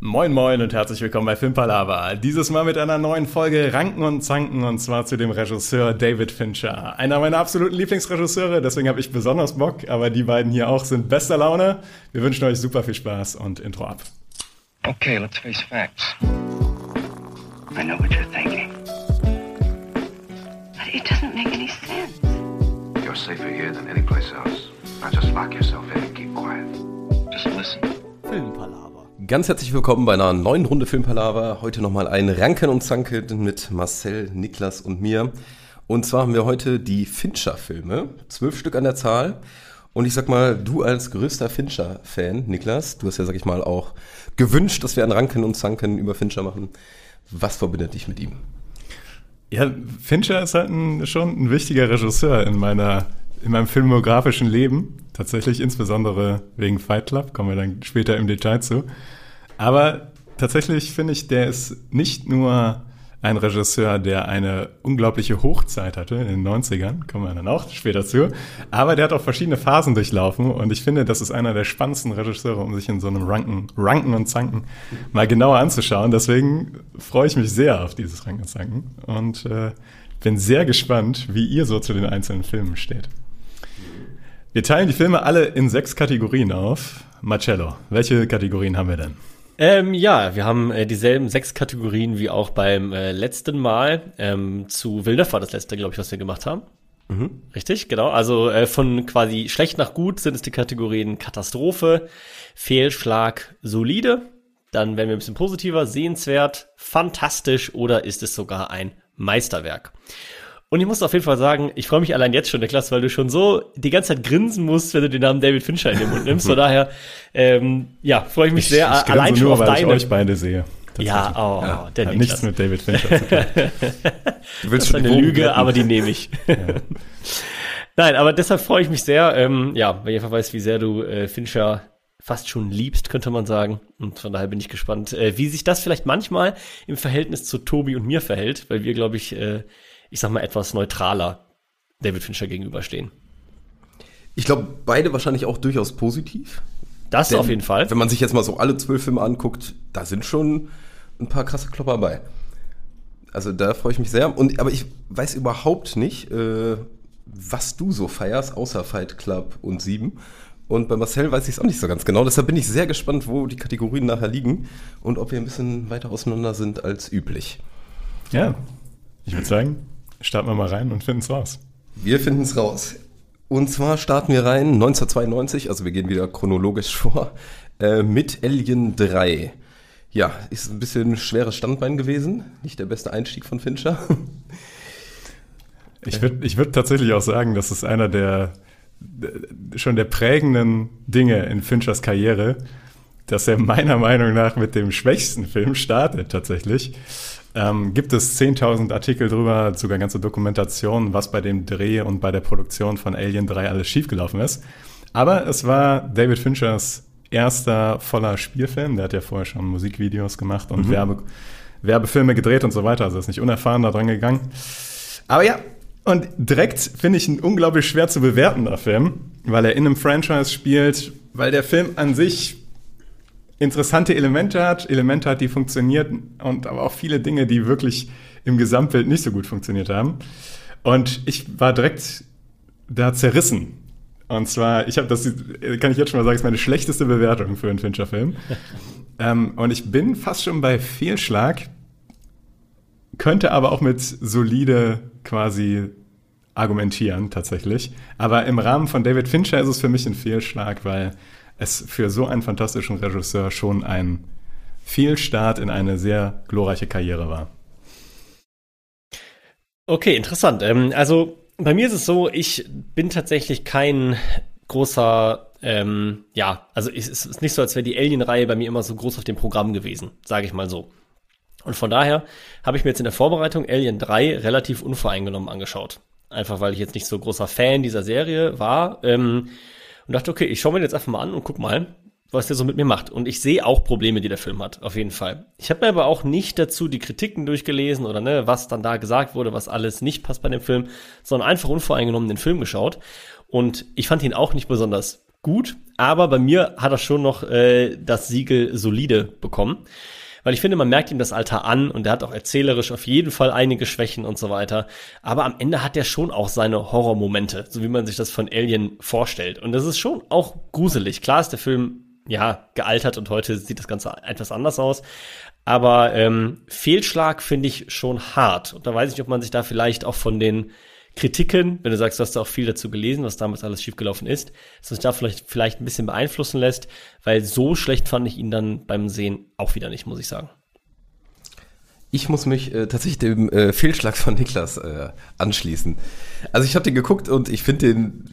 Moin moin und herzlich willkommen bei Filmpalava. Dieses Mal mit einer neuen Folge Ranken und Zanken und zwar zu dem Regisseur David Fincher. Einer meiner absoluten Lieblingsregisseure, deswegen habe ich besonders Bock, aber die beiden hier auch sind bester Laune. Wir wünschen euch super viel Spaß und Intro ab. Okay, let's face facts. I know what you're thinking. But it doesn't make any sense. You're safer here than any place else. Now just lock yourself in and keep quiet. Just listen. Filmpalava. Ganz herzlich willkommen bei einer neuen Runde Filmpalava. Heute nochmal ein Ranken und Zanken mit Marcel, Niklas und mir. Und zwar haben wir heute die Fincher-Filme, 12 Stück an der Zahl. Und ich sag mal, du als größter Fincher-Fan, Niklas, du hast ja, sag ich mal, auch gewünscht, dass wir ein Ranken und Zanken über Fincher machen. Was verbindet dich mit ihm? Ja, Fincher ist halt schon ein wichtiger Regisseur in meinem filmografischen Leben. Tatsächlich insbesondere wegen Fight Club, kommen wir dann später im Detail zu. Aber tatsächlich finde ich, der ist nicht nur ein Regisseur, der eine unglaubliche Hochzeit hatte in den 90ern, kommen wir dann auch später zu, aber der hat auch verschiedene Phasen durchlaufen und ich finde, das ist einer der spannendsten Regisseure, um sich in so einem Ranken und Zanken mal genauer anzuschauen. Deswegen freue ich mich sehr auf dieses Ranken und Zanken und bin sehr gespannt, wie ihr so zu den einzelnen Filmen steht. Wir teilen die Filme alle in 6 Kategorien auf. Marcello, welche Kategorien haben wir denn? Wir haben dieselben 6 Kategorien wie auch beim letzten Mal. Zu Villeneuve war das letzte, glaube ich, was wir gemacht haben. Mhm. Richtig, genau. Also von quasi schlecht nach gut sind es die Kategorien Katastrophe, Fehlschlag, solide. Dann werden wir ein bisschen positiver, sehenswert, fantastisch oder ist es sogar ein Meisterwerk. Und ich muss auf jeden Fall sagen, ich freue mich allein jetzt schon, Niklas, weil du schon so die ganze Zeit grinsen musst, wenn du den Namen David Fincher in den Mund nimmst. Von daher, freue ich mich sehr ich allein schon nur, auf weil deine. Ich euch beide sehe. Ja, der hat nichts mit David Fincher zu tun. Du willst das ist eine Lüge, retten. Aber die nehme ich. Ja. Nein, aber deshalb freue ich mich sehr, weil ich einfach weiß, wie sehr du Fincher fast schon liebst, könnte man sagen. Und von daher bin ich gespannt, wie sich das vielleicht manchmal im Verhältnis zu Tobi und mir verhält, weil wir, glaube ich sag mal, etwas neutraler David Fincher gegenüberstehen. Ich glaube, beide wahrscheinlich auch durchaus positiv. Das auf jeden Fall. Wenn man sich jetzt mal so alle 12 Filme anguckt, da sind schon ein paar krasse Klopper bei. Also da freue ich mich sehr. Aber ich weiß überhaupt nicht, was du so feierst, außer Fight Club und 7. Und bei Marcel weiß ich es auch nicht so ganz genau. Deshalb bin ich sehr gespannt, wo die Kategorien nachher liegen und ob wir ein bisschen weiter auseinander sind als üblich. Ja, ich würde sagen, starten wir mal rein und finden es raus. Wir finden es raus. Und zwar starten wir rein 1992, also wir gehen wieder chronologisch vor, mit Alien 3. Ja, ist ein bisschen schweres Standbein gewesen, nicht der beste Einstieg von Fincher. Ich würd tatsächlich auch sagen, das ist einer der prägenden Dinge in Finchers Karriere, dass er meiner Meinung nach mit dem schwächsten Film startet tatsächlich. Gibt es 10.000 Artikel drüber, sogar ganze Dokumentationen, was bei dem Dreh und bei der Produktion von Alien 3 alles schiefgelaufen ist. Aber es war David Finchers erster voller Spielfilm. Der hat ja vorher schon Musikvideos gemacht und Werbefilme gedreht und so weiter. Also ist nicht unerfahren da dran gegangen. Aber ja, und direkt finde ich ein unglaublich schwer zu bewertender Film, weil er in einem Franchise spielt, weil der Film an sich interessante Elemente hat, die funktionieren und aber auch viele Dinge, die wirklich im Gesamtbild nicht so gut funktioniert haben. Und ich war direkt da zerrissen. Und zwar, kann ich jetzt schon mal sagen, ist meine schlechteste Bewertung für einen Fincher-Film. Und ich bin fast schon bei Fehlschlag, könnte aber auch mit solide quasi argumentieren tatsächlich. Aber im Rahmen von David Fincher ist es für mich ein Fehlschlag, weil es für so einen fantastischen Regisseur schon ein Fehlstart in eine sehr glorreiche Karriere war. Okay, interessant. Also bei mir ist es so, ich bin tatsächlich kein großer, also es ist nicht so, als wäre die Alien-Reihe bei mir immer so groß auf dem Programm gewesen, sage ich mal so. Und von daher habe ich mir jetzt in der Vorbereitung Alien 3 relativ unvoreingenommen angeschaut. Einfach weil ich jetzt nicht so großer Fan dieser Serie war. Und dachte, okay, ich schaue mir den jetzt einfach mal an und guck mal, was der so mit mir macht. Und ich sehe auch Probleme, die der Film hat, auf jeden Fall. Ich habe mir aber auch nicht dazu die Kritiken durchgelesen oder was dann da gesagt wurde, was alles nicht passt bei dem Film, sondern einfach unvoreingenommen den Film geschaut. Und ich fand ihn auch nicht besonders gut, aber bei mir hat er schon noch das Siegel solide bekommen. Weil ich finde, man merkt ihm das Alter an und er hat auch erzählerisch auf jeden Fall einige Schwächen und so weiter. Aber am Ende hat er schon auch seine Horrormomente, so wie man sich das von Alien vorstellt. Und das ist schon auch gruselig. Klar ist der Film, ja, gealtert und heute sieht das Ganze etwas anders aus. Aber Fehlschlag finde ich schon hart. Und da weiß ich nicht, ob man sich da vielleicht auch von den Kritiken, wenn du sagst, du hast da auch viel dazu gelesen, was damals alles schiefgelaufen ist, dass man sich da vielleicht ein bisschen beeinflussen lässt, weil so schlecht fand ich ihn dann beim Sehen auch wieder nicht, muss ich sagen. Ich muss mich tatsächlich dem Fehlschlag von Niklas anschließen. Also ich habe den geguckt und ich finde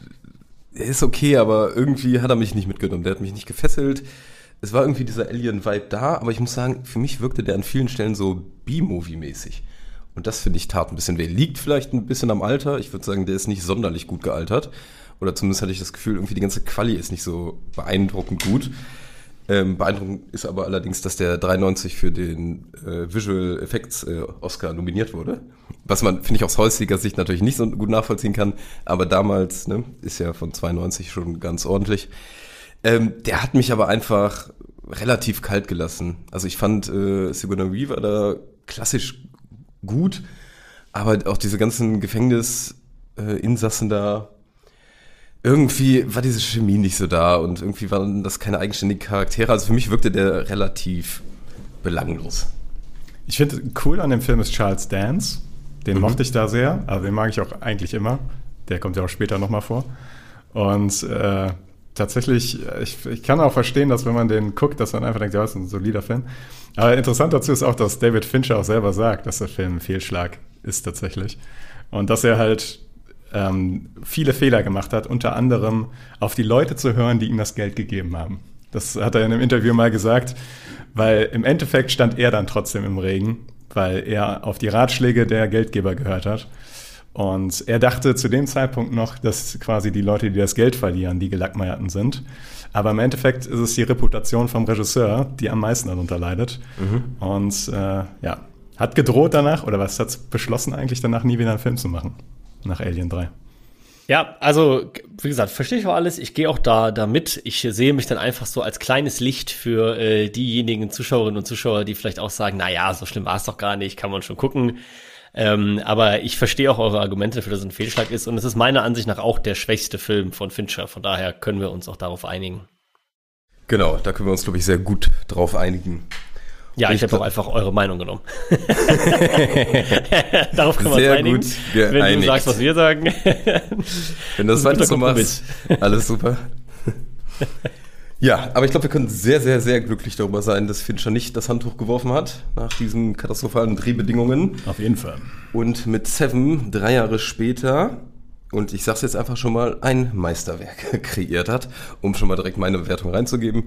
er ist okay, aber irgendwie hat er mich nicht mitgenommen. Der hat mich nicht gefesselt. Es war irgendwie dieser Alien-Vibe da, aber ich muss sagen, für mich wirkte der an vielen Stellen so B-Movie-mäßig. Und das, finde ich, tat ein bisschen weh. Liegt vielleicht ein bisschen am Alter. Ich würde sagen, der ist nicht sonderlich gut gealtert. Oder zumindest hatte ich das Gefühl, irgendwie die ganze Quali ist nicht so beeindruckend gut. Beeindruckend ist aber allerdings, dass der 93 für den Visual Effects Oscar nominiert wurde. Was man, finde ich, aus heutiger Sicht natürlich nicht so gut nachvollziehen kann. Aber damals, ne, ist ja von 92 schon ganz ordentlich. Der hat mich aber einfach relativ kalt gelassen. Also ich fand Sigourney Weaver da klassisch gut, aber auch diese ganzen Gefängnisinsassen da, irgendwie war diese Chemie nicht so da und irgendwie waren das keine eigenständigen Charaktere. Also für mich wirkte der relativ belanglos. Ich finde, cool an dem Film ist Charles Dance. Den mochte ich da sehr, also den mag ich auch eigentlich immer. Der kommt ja auch später nochmal vor. Und tatsächlich, ich kann auch verstehen, dass wenn man den guckt, dass man einfach denkt, ja, das ist ein solider Film. Aber interessant dazu ist auch, dass David Fincher auch selber sagt, dass der Film ein Fehlschlag ist tatsächlich. Und dass er halt viele Fehler gemacht hat, unter anderem auf die Leute zu hören, die ihm das Geld gegeben haben. Das hat er in einem Interview mal gesagt, weil im Endeffekt stand er dann trotzdem im Regen, weil er auf die Ratschläge der Geldgeber gehört hat. Und er dachte zu dem Zeitpunkt noch, dass quasi die Leute, die das Geld verlieren, die Gelackmeierten sind. Aber im Endeffekt ist es die Reputation vom Regisseur, die am meisten darunter leidet. Und hat gedroht danach, oder was hat beschlossen eigentlich danach, nie wieder einen Film zu machen, nach Alien 3. Ja, also, wie gesagt, verstehe ich auch alles. Ich gehe auch da mit. Ich sehe mich dann einfach so als kleines Licht für diejenigen Zuschauerinnen und Zuschauer, die vielleicht auch sagen, na ja, so schlimm war es doch gar nicht, kann man schon gucken. Aber ich verstehe auch eure Argumente dafür, dass es ein Fehlschlag ist. Und es ist meiner Ansicht nach auch der schwächste Film von Fincher. Von daher können wir uns auch darauf einigen. Genau, da können wir uns, glaube ich, sehr gut drauf einigen. Ja, ich habe doch einfach eure Meinung genommen. Darauf können wir uns einigen. Gut geeinigt. Wenn du sagst, was wir sagen. Wenn das weiter so machst, alles super. Ja, aber ich glaube, wir können sehr, sehr, sehr glücklich darüber sein, dass Fincher nicht das Handtuch geworfen hat nach diesen katastrophalen Drehbedingungen. Auf jeden Fall. Und mit Seven 3 Jahre später, und ich sag's jetzt einfach schon mal, ein Meisterwerk kreiert hat, um schon mal direkt meine Bewertung reinzugeben.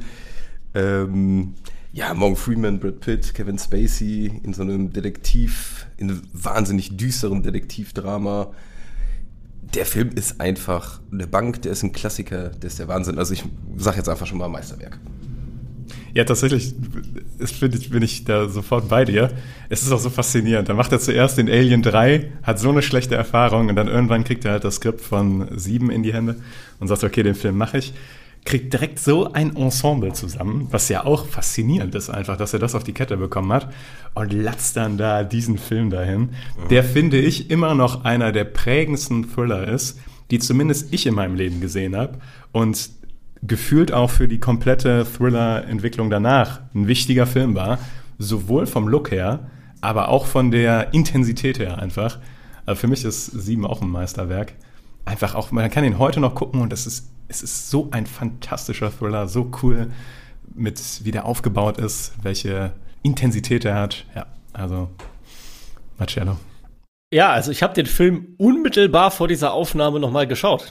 Morgan Freeman, Brad Pitt, Kevin Spacey in so einem in einem wahnsinnig düsteren Detektivdrama. Der Film ist einfach eine Bank, der ist ein Klassiker, der ist der Wahnsinn. Also ich sag jetzt einfach schon mal Meisterwerk. Ja, tatsächlich bin ich da sofort bei dir. Es ist auch so faszinierend. Da macht er zuerst den Alien 3, hat so eine schlechte Erfahrung und dann irgendwann kriegt er halt das Skript von 7 in die Hände und sagt, okay, den Film mache ich. Kriegt direkt so ein Ensemble zusammen, was ja auch faszinierend ist einfach, dass er das auf die Kette bekommen hat und latzt dann da diesen Film dahin, der, finde ich, immer noch einer der prägendsten Thriller ist, die zumindest ich in meinem Leben gesehen habe und gefühlt auch für die komplette Thriller-Entwicklung danach ein wichtiger Film war, sowohl vom Look her, aber auch von der Intensität her einfach. Also für mich ist 7 auch ein Meisterwerk. Einfach auch, man kann ihn heute noch gucken und es ist so ein fantastischer Thriller, so cool, mit wie der aufgebaut ist, welche Intensität er hat. Ja, also Marcello. Ja, also ich habe den Film unmittelbar vor dieser Aufnahme nochmal geschaut.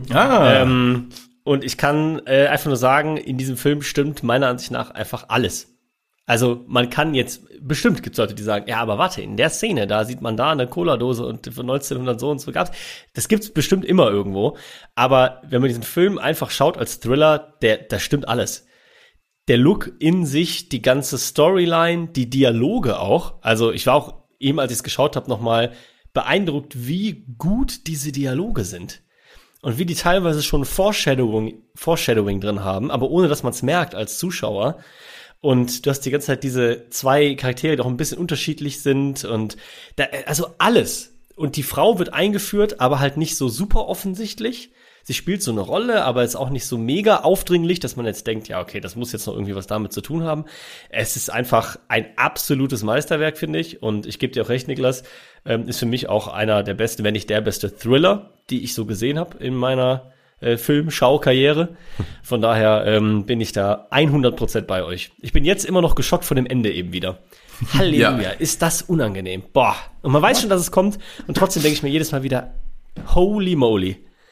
Und ich kann einfach nur sagen, in diesem Film stimmt meiner Ansicht nach einfach alles. Also man kann jetzt, bestimmt gibt es Leute, die sagen, ja, aber warte, in der Szene, da sieht man da eine Cola-Dose und von 1900 so und so gab's. Das gibt's bestimmt immer irgendwo. Aber wenn man diesen Film einfach schaut als Thriller, da stimmt alles. Der Look in sich, die ganze Storyline, die Dialoge auch. Also ich war auch eben, als ich es geschaut habe, nochmal beeindruckt, wie gut diese Dialoge sind. und wie die teilweise schon Foreshadowing drin haben, aber ohne dass man es merkt als Zuschauer. Und du hast die ganze Zeit diese zwei Charaktere, die auch ein bisschen unterschiedlich sind und also alles. Und die Frau wird eingeführt, aber halt nicht so super offensichtlich. Sie spielt so eine Rolle, aber ist auch nicht so mega aufdringlich, dass man jetzt denkt, ja, okay, das muss jetzt noch irgendwie was damit zu tun haben. Es ist einfach ein absolutes Meisterwerk, finde ich. Und ich gebe dir auch recht, Niklas, ist für mich auch einer der besten, wenn nicht der beste Thriller, die ich so gesehen habe in meiner Filmschau-Karriere. Von daher bin ich da 100% bei euch. Ich bin jetzt immer noch geschockt von dem Ende eben wieder. Halleluja, ja. Ist das unangenehm. Boah. Und man weiß schon, dass es kommt. Und trotzdem denke ich mir jedes Mal wieder, holy moly.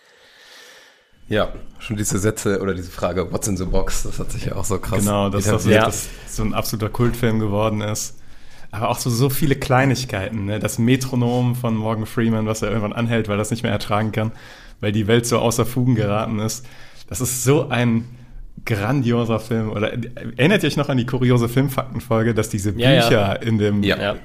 Ja, schon diese Sätze oder diese Frage, what's in the box, das hat sich ja auch so krass. Genau, dass das so ein absoluter Kultfilm geworden ist. Aber auch so viele Kleinigkeiten, ne? Das Metronom von Morgan Freeman, was er irgendwann anhält, weil er das nicht mehr ertragen kann, weil die Welt so außer Fugen geraten ist. Das ist so ein grandioser Film. Oder erinnert ihr euch noch an die kuriose Filmfaktenfolge, dass diese Bücher in dem...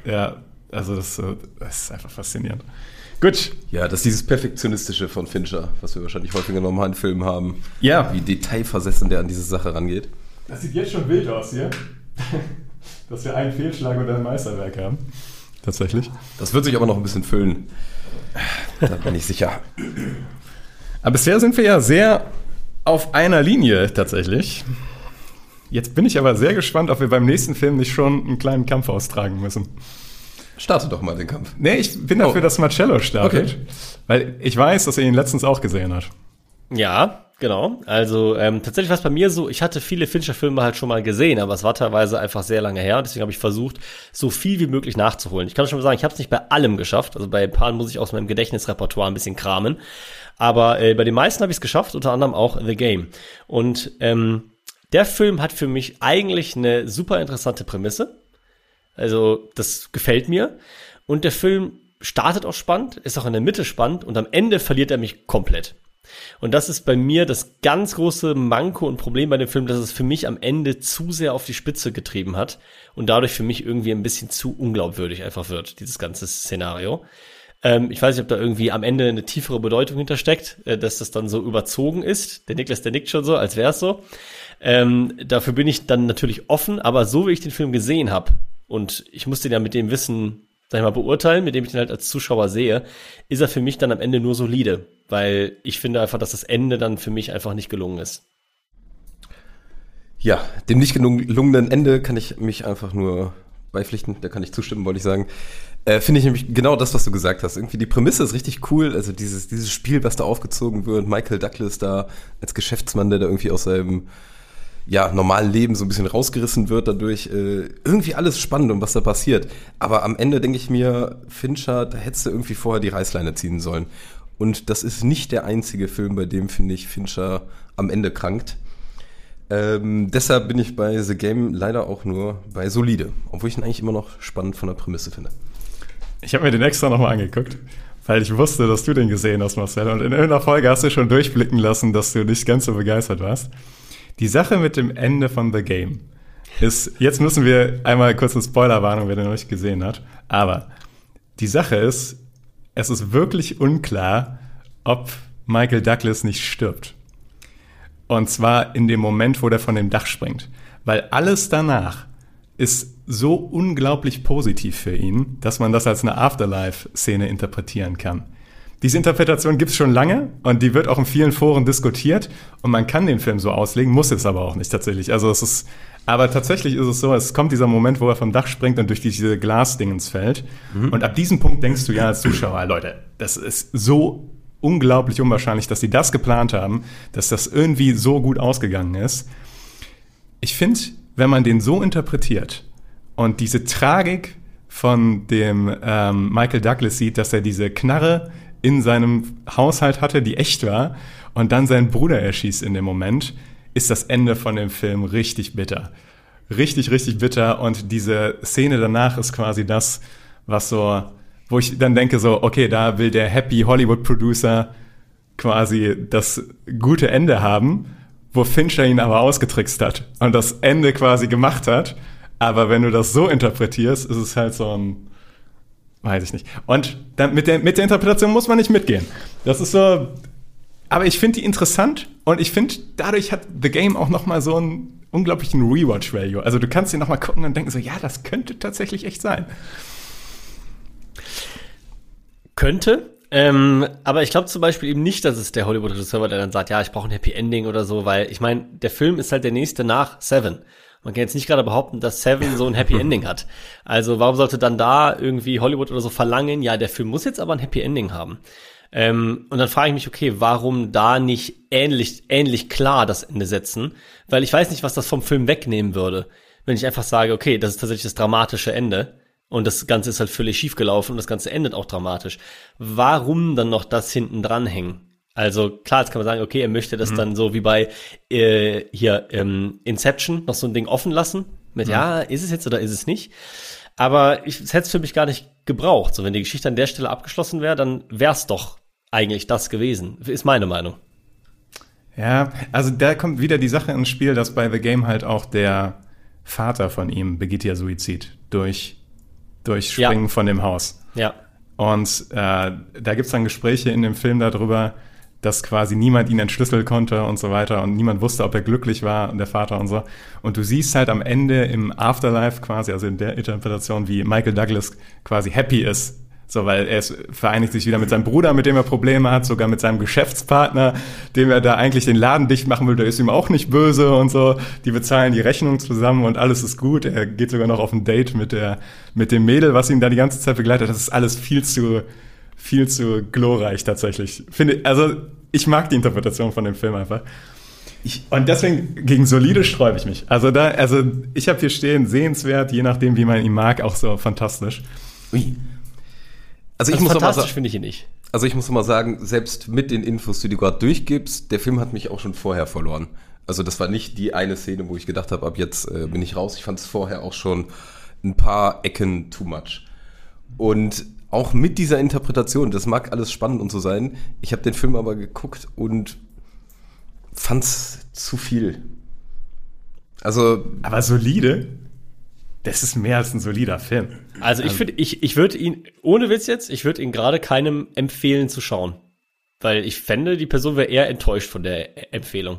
Also das ist einfach faszinierend. Gut. Ja, das ist dieses Perfektionistische von Fincher, was wir wahrscheinlich häufiger nochmal in Filmen haben. Ja. Wie detailversessen der an diese Sache rangeht. Das sieht jetzt schon wild aus hier. Dass wir einen Fehlschlag oder ein Meisterwerk haben. Tatsächlich. Das wird sich aber noch ein bisschen füllen. Da bin ich sicher. Aber bisher sind wir ja sehr auf einer Linie tatsächlich. Jetzt bin ich aber sehr gespannt, ob wir beim nächsten Film nicht schon einen kleinen Kampf austragen müssen. Starte doch mal den Kampf. Nee, ich bin dafür, dass Marcello startet. Okay. Weil ich weiß, dass er ihn letztens auch gesehen hat. Ja, genau. Also tatsächlich war es bei mir so, ich hatte viele Fincher-Filme halt schon mal gesehen, aber es war teilweise einfach sehr lange her. Deswegen habe ich versucht, so viel wie möglich nachzuholen. Ich kann schon mal sagen, ich habe es nicht bei allem geschafft. Also bei ein paar muss ich aus meinem Gedächtnisrepertoire ein bisschen kramen. Aber bei den meisten habe ich es geschafft, unter anderem auch The Game. Und der Film hat für mich eigentlich eine super interessante Prämisse. Also das gefällt mir. Und der Film startet auch spannend, ist auch in der Mitte spannend und am Ende verliert er mich komplett. Und das ist bei mir das ganz große Manko und Problem bei dem Film, dass es für mich am Ende zu sehr auf die Spitze getrieben hat und dadurch für mich irgendwie ein bisschen zu unglaubwürdig einfach wird, dieses ganze Szenario. Ich weiß nicht, ob da irgendwie am Ende eine tiefere Bedeutung hintersteckt, dass das dann so überzogen ist. Der Niklas, der nickt schon so, als wäre es so. Dafür bin ich dann natürlich offen, aber so wie ich den Film gesehen habe, und ich muss den ja mit dem Wissen, sag ich mal, beurteilen, mit dem ich den halt als Zuschauer sehe, ist er für mich dann am Ende nur solide, weil ich finde einfach, dass das Ende dann für mich einfach nicht gelungen ist. Ja, dem nicht gelungenen Ende kann ich mich einfach nur beipflichten, da kann ich zustimmen, wollte ich sagen. Finde ich nämlich genau das, was du gesagt hast. Irgendwie die Prämisse ist richtig cool, also dieses Spiel, was da aufgezogen wird, Michael Douglas da als Geschäftsmann, der da irgendwie aus seinem normalen Leben so ein bisschen rausgerissen wird dadurch. Irgendwie alles spannend und was da passiert. Aber am Ende denke ich mir, Fincher, da hättest du irgendwie vorher die Reißleine ziehen sollen. Und das ist nicht der einzige Film, bei dem, finde ich, Fincher am Ende krankt. Deshalb bin ich bei The Game leider auch nur bei solide. Obwohl ich ihn eigentlich immer noch spannend von der Prämisse finde. Ich habe mir den extra nochmal angeguckt, weil ich wusste, dass du den gesehen hast, Marcel. Und in irgendeiner Folge hast du schon durchblicken lassen, dass du nicht ganz so begeistert warst. Die Sache mit dem Ende von The Game ist, jetzt müssen wir einmal kurz eine Spoilerwarnung, wer den noch nicht gesehen hat, aber die Sache ist, es ist wirklich unklar, ob Michael Douglas nicht stirbt. Und zwar in dem Moment, wo der von dem Dach springt. Weil alles danach ist so unglaublich positiv für ihn, dass man das als eine Afterlife-Szene interpretieren kann. Diese Interpretation gibt es schon lange und die wird auch in vielen Foren diskutiert und man kann den Film so auslegen, muss es aber auch nicht tatsächlich. Aber tatsächlich ist es so, es kommt dieser Moment, wo er vom Dach springt und durch diese Glasdingens fällt. Und ab diesem Punkt denkst du ja als Zuschauer, Leute, das ist so unglaublich unwahrscheinlich, dass sie das geplant haben, dass das irgendwie so gut ausgegangen ist. Ich finde, wenn man den so interpretiert und diese Tragik von dem Michael Douglas sieht, dass er diese Knarre in seinem Haushalt hatte, die echt war, und dann seinen Bruder erschießt in dem Moment, ist das Ende von dem Film richtig bitter. Richtig, richtig bitter. Und diese Szene danach ist quasi das, was so, wo ich dann denke so, okay, da will der Happy Hollywood-Producer quasi das gute Ende haben, wo Fincher ihn aber ausgetrickst hat und das Ende quasi gemacht hat. Aber wenn du das so interpretierst, ist es halt so ein, weiß ich nicht. Und dann mit der Interpretation muss man nicht mitgehen. Das ist so, Aber ich finde die interessant und ich finde, dadurch hat The Game auch nochmal so einen unglaublichen Rewatch-Value. Also du kannst dir nochmal gucken und denken so, ja, das könnte tatsächlich echt sein. Könnte, aber ich glaube zum Beispiel eben nicht, dass es der Hollywood-Regisseur war, der dann sagt, ja, ich brauche ein Happy Ending oder so, weil ich meine, der Film ist halt der nächste nach Seven. Man kann jetzt nicht gerade behaupten, dass Seven so ein Happy Ending hat. Also warum sollte dann da irgendwie Hollywood oder so verlangen, ja, der Film muss jetzt aber ein Happy Ending haben. Und dann frage ich mich, okay, warum da nicht ähnlich klar das Ende setzen? Weil ich weiß nicht, was das vom Film wegnehmen würde, wenn ich einfach sage, okay, das ist tatsächlich das dramatische Ende und das Ganze ist halt völlig schief gelaufen und das Ganze endet auch dramatisch. Warum dann noch das hinten dranhängen? Also klar, jetzt kann man sagen, okay, er möchte das dann so wie bei Inception noch so ein Ding offen lassen mit, ja, ist es jetzt oder ist es nicht? Aber es hätte es für mich gar nicht gebraucht. So, wenn die Geschichte an der Stelle abgeschlossen wäre, dann wäre es doch eigentlich das gewesen. Ist meine Meinung. Ja, also da kommt wieder die Sache ins Spiel, dass bei The Game halt auch der Vater von ihm begeht ja Suizid durch Springen von dem Haus. Ja. Und da gibt's dann Gespräche in dem Film darüber, dass quasi niemand ihn entschlüsseln konnte und so weiter und niemand wusste, ob er glücklich war, der Vater und so. Und du siehst halt am Ende im Afterlife quasi, also in der Interpretation, wie Michael Douglas quasi happy ist. So, weil vereinigt sich wieder mit seinem Bruder, mit dem er Probleme hat, sogar mit seinem Geschäftspartner, dem er da eigentlich den Laden dicht machen will, der ist ihm auch nicht böse und so. Die bezahlen die Rechnung zusammen und alles ist gut. Er geht sogar noch auf ein Date mit dem Mädel, was ihn da die ganze Zeit begleitet. Das ist alles viel zu glorreich tatsächlich. Ich mag die Interpretation von dem Film einfach. Und deswegen gegen solide sträube ich mich. Also ich habe hier stehen, sehenswert, je nachdem, wie man ihn mag, auch so fantastisch. Ui. Also fantastisch finde ich ihn nicht. Also ich muss mal sagen, selbst mit den Infos, die du gerade durchgibst, der Film hat mich auch schon vorher verloren. Also das war nicht die eine Szene, wo ich gedacht habe, ab jetzt bin ich raus. Ich fand es vorher auch schon ein paar Ecken too much. Und auch mit dieser Interpretation, das mag alles spannend und so sein, ich habe den Film aber geguckt und fand's zu viel. Also, aber solide? Das ist mehr als ein solider Film. Also ich finde, ich würde ihn, ohne Witz jetzt, ich würde ihn gerade keinem empfehlen zu schauen. Weil ich fände, die Person wäre eher enttäuscht von der Empfehlung.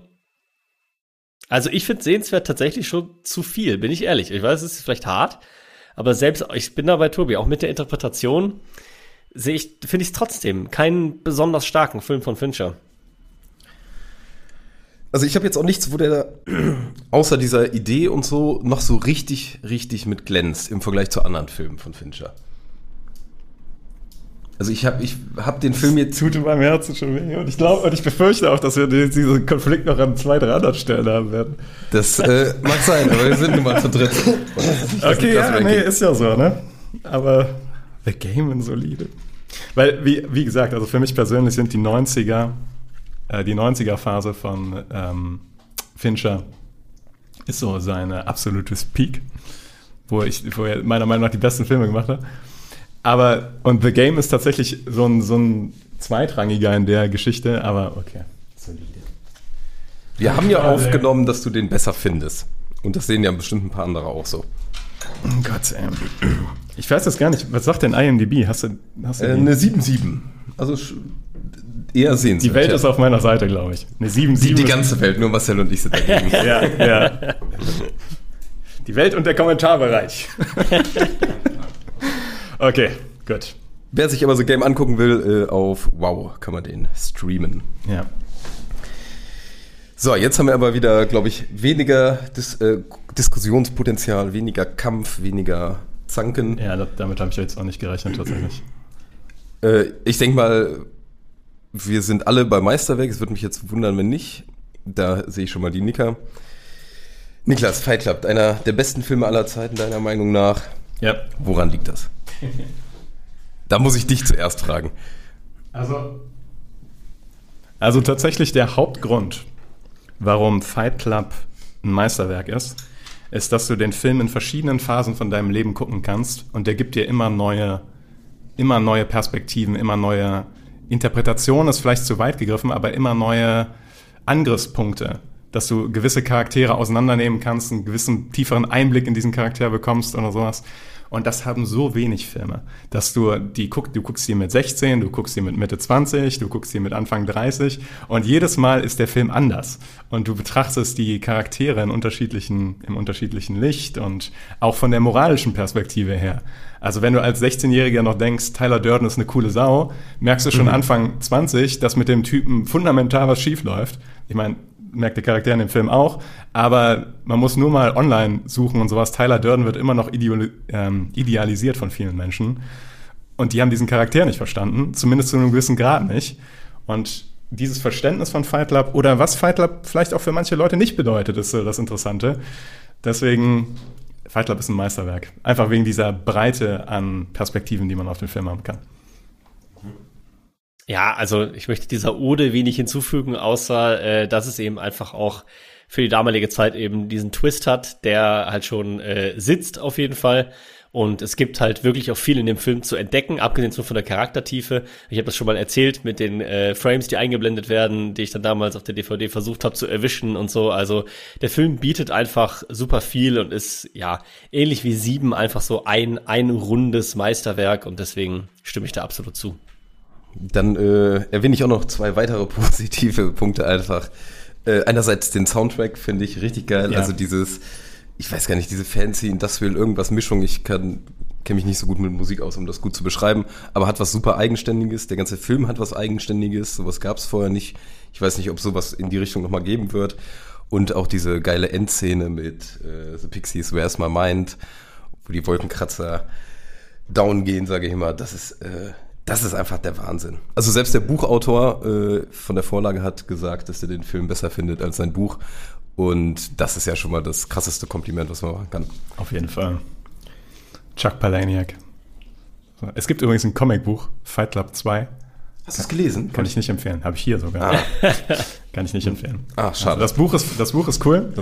Also ich finde sehenswert tatsächlich schon zu viel, bin ich ehrlich. Ich weiß, es ist vielleicht hart, aber selbst, ich bin da bei Tobi, auch mit der Interpretation finde ich es trotzdem keinen besonders starken Film von Fincher. Also ich habe jetzt auch nichts, wo der außer dieser Idee und so noch so richtig mit glänzt im Vergleich zu anderen Filmen von Fincher. Also ich hab den Film jetzt... Tut in meinem Herzen schon weh. Und ich befürchte auch, dass wir diesen Konflikt noch an 200, 300 Stellen haben werden. Das mag sein, aber wir sind nun mal zu dritt. Okay, ja, nee, ist ja so, ne? Aber The Game in solide. Weil, wie gesagt, also für mich persönlich sind die 90er-Phase von Fincher ist so seine absolutes Peak, wo er meiner Meinung nach die besten Filme gemacht hat. Und The Game ist tatsächlich so ein Zweitrangiger in der Geschichte, aber okay, solide. Wir haben ja aufgenommen, dass du den besser findest. Und das sehen ja bestimmt ein paar andere auch so. Oh Gott, ich weiß das gar nicht. Was sagt denn IMDb? Hast du eine 7,7. Also eher sehenswert. Die Welt ist auf meiner Seite, glaube ich. Eine 7,7. Die ganze Welt, nur Marcel und ich sind dagegen. Ja. Die Welt und der Kommentarbereich. Okay, gut. Wer sich aber so Game angucken will, auf Wow kann man den streamen. Ja. So, jetzt haben wir aber wieder, glaube ich, weniger Diskussionspotenzial, weniger Kampf, weniger Zanken. Ja, damit habe ich jetzt auch nicht gerechnet, tatsächlich. Ich denke mal, wir sind alle bei Meisterwerk. Es würde mich jetzt wundern, wenn nicht. Da sehe ich schon mal die Nicker. Niklas, Fight Club, einer der besten Filme aller Zeiten, deiner Meinung nach. Ja. Woran liegt das? Da muss ich dich zuerst fragen. Also tatsächlich der Hauptgrund, warum Fight Club ein Meisterwerk ist, dass du den Film in verschiedenen Phasen von deinem Leben gucken kannst und der gibt dir immer neue Perspektiven, immer neue Interpretationen, ist vielleicht zu weit gegriffen, aber immer neue Angriffspunkte dass du gewisse Charaktere auseinandernehmen kannst, einen gewissen tieferen Einblick in diesen Charakter bekommst oder sowas. Und das haben so wenig Filme, dass du guckst die mit 16, du guckst die mit Mitte 20, du guckst die mit Anfang 30 und jedes Mal ist der Film anders. Und du betrachtest die Charaktere im unterschiedlichen Licht und auch von der moralischen Perspektive her. Also wenn du als 16-Jähriger noch denkst, Tyler Durden ist eine coole Sau, merkst du schon Anfang 20, dass mit dem Typen fundamental was schief läuft. Ich meine, merkt der Charakter in dem Film auch, aber man muss nur mal online suchen und sowas. Tyler Durden wird immer noch idealisiert von vielen Menschen und die haben diesen Charakter nicht verstanden, zumindest zu einem gewissen Grad nicht. Und dieses Verständnis von Fight Club oder was Fight Club vielleicht auch für manche Leute nicht bedeutet, ist das Interessante. Deswegen, Fight Club ist ein Meisterwerk. Einfach wegen dieser Breite an Perspektiven, die man auf den Film haben kann. Ja, also ich möchte dieser Ode wenig hinzufügen, außer dass es eben einfach auch für die damalige Zeit eben diesen Twist hat, der halt schon sitzt auf jeden Fall. Und es gibt halt wirklich auch viel in dem Film zu entdecken, abgesehen von der Charaktertiefe. Ich habe das schon mal erzählt mit den Frames, die eingeblendet werden, die ich dann damals auf der DVD versucht habe zu erwischen und so. Also der Film bietet einfach super viel und ist ja ähnlich wie 7 einfach so ein rundes Meisterwerk und deswegen stimme ich da absolut zu. Dann erwähne ich auch noch 2 weitere positive Punkte einfach. Einerseits den Soundtrack finde ich richtig geil. Ja. Also ich weiß gar nicht, diese fancy Industrial irgendwas Mischung. Ich kenne mich nicht so gut mit Musik aus, um das gut zu beschreiben, aber hat was super Eigenständiges. Der ganze Film hat was Eigenständiges. Sowas gab es vorher nicht. Ich weiß nicht, ob sowas in die Richtung nochmal geben wird. Und auch diese geile Endszene mit The Pixies, Where's My Mind, wo die Wolkenkratzer down gehen, sage ich immer. Das ist einfach der Wahnsinn. Also selbst der Buchautor von der Vorlage hat gesagt, dass er den Film besser findet als sein Buch. Und das ist ja schon mal das krasseste Kompliment, was man machen kann. Auf jeden Fall. Chuck Palahniuk. Es gibt übrigens ein Comicbuch, Fight Club 2. Hast du es gelesen? Kann ich nicht empfehlen. Habe ich hier sogar. Kann ich nicht empfehlen. Schade. Also das Buch ist cool.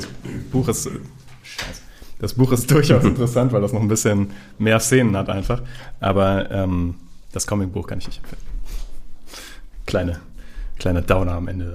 Das Buch ist durchaus interessant, weil das noch ein bisschen mehr Szenen hat einfach. Aber das Comicbuch kann ich nicht empfehlen. Kleine Downer am Ende.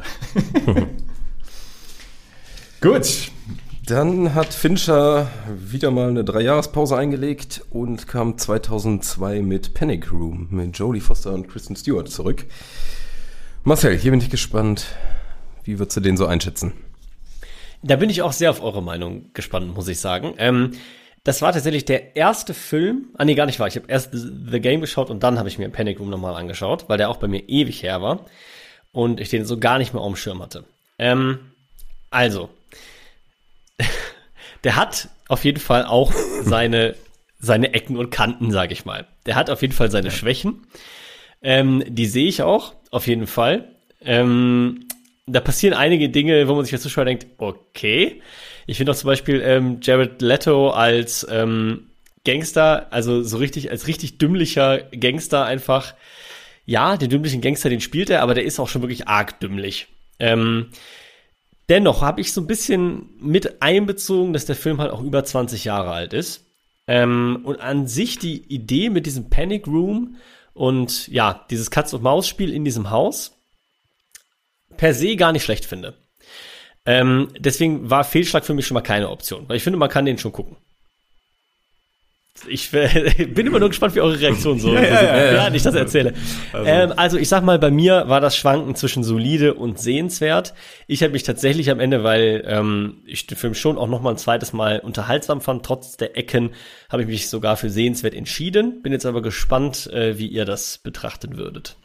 Gut. Dann hat Fincher wieder mal eine 3-Jahrespause eingelegt und kam 2002 mit Panic Room mit Jodie Foster und Kristen Stewart zurück. Marcel, hier bin ich gespannt. Wie würdest du den so einschätzen? Da bin ich auch sehr auf eure Meinung gespannt, muss ich sagen. Das war tatsächlich der erste Film, gar nicht wahr, ich habe erst The Game geschaut und dann habe ich mir Panic Room nochmal angeschaut, weil der auch bei mir ewig her war und ich den so gar nicht mehr auf dem Schirm hatte. Also, der hat auf jeden Fall auch seine Ecken und Kanten, sage ich mal. Der hat auf jeden Fall seine Schwächen. Die sehe ich auch, auf jeden Fall. Da passieren einige Dinge, wo man sich als Zuschauer denkt, okay. Ich finde auch zum Beispiel Jared Leto als Gangster, also so richtig, als richtig dümmlicher Gangster einfach. Ja, den dümmlichen Gangster, den spielt er, aber der ist auch schon wirklich arg dümmlich. Dennoch habe ich so ein bisschen mit einbezogen, dass der Film halt auch über 20 Jahre alt ist. Und an sich die Idee mit diesem Panic Room und ja, dieses Katz-und-Maus-Spiel in diesem Haus per se gar nicht schlecht finde. Deswegen war Fehlschlag für mich schon mal keine Option, weil ich finde, man kann den schon gucken. Ich bin immer nur gespannt, wie eure Reaktion so während ich das erzähle. Also ich sag mal, bei mir war das Schwanken zwischen solide und sehenswert. Ich habe mich tatsächlich am Ende, weil ich den Film schon auch noch mal ein zweites Mal unterhaltsam fand, trotz der Ecken, habe ich mich sogar für sehenswert entschieden. Bin jetzt aber gespannt, wie ihr das betrachten würdet.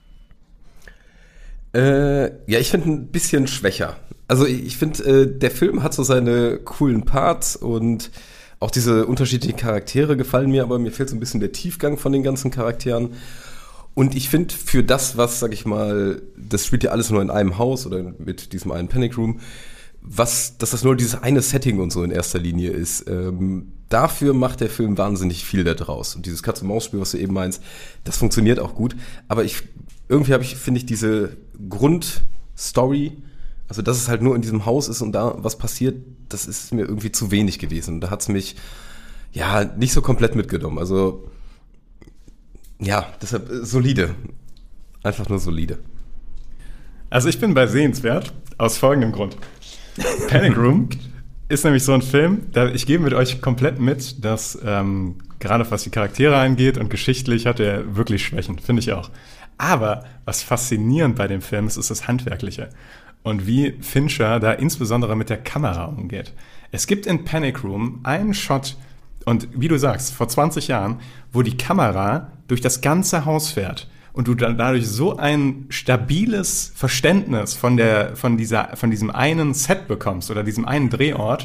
Ja, ich finde ein bisschen schwächer. Also ich finde, der Film hat so seine coolen Parts und auch diese unterschiedlichen Charaktere gefallen mir, aber mir fehlt so ein bisschen der Tiefgang von den ganzen Charakteren. Und ich finde, für das, was, sag ich mal, das spielt ja alles nur in einem Haus oder mit diesem einen Panic Room, dass das nur dieses eine Setting und so in erster Linie ist, dafür macht der Film wahnsinnig viel da draus. Und dieses Katz-und-Maus-Spiel, was du eben meinst, das funktioniert auch gut. Aber finde ich diese Grundstory, also dass es halt nur in diesem Haus ist und da was passiert, das ist mir irgendwie zu wenig gewesen. Da hat's mich ja nicht so komplett mitgenommen. Also ja, deshalb solide. Einfach nur solide. Also ich bin bei sehenswert aus folgendem Grund. Panic Room ist nämlich so ein Film, ich gebe mit euch komplett mit, dass gerade was die Charaktere angeht und geschichtlich hat er wirklich Schwächen, finde ich auch. Aber was faszinierend bei dem Film ist das Handwerkliche und wie Fincher da insbesondere mit der Kamera umgeht. Es gibt in Panic Room einen Shot, und wie du sagst, vor 20 Jahren, wo die Kamera durch das ganze Haus fährt und du dann dadurch so ein stabiles Verständnis von diesem einen Set bekommst oder diesem einen Drehort.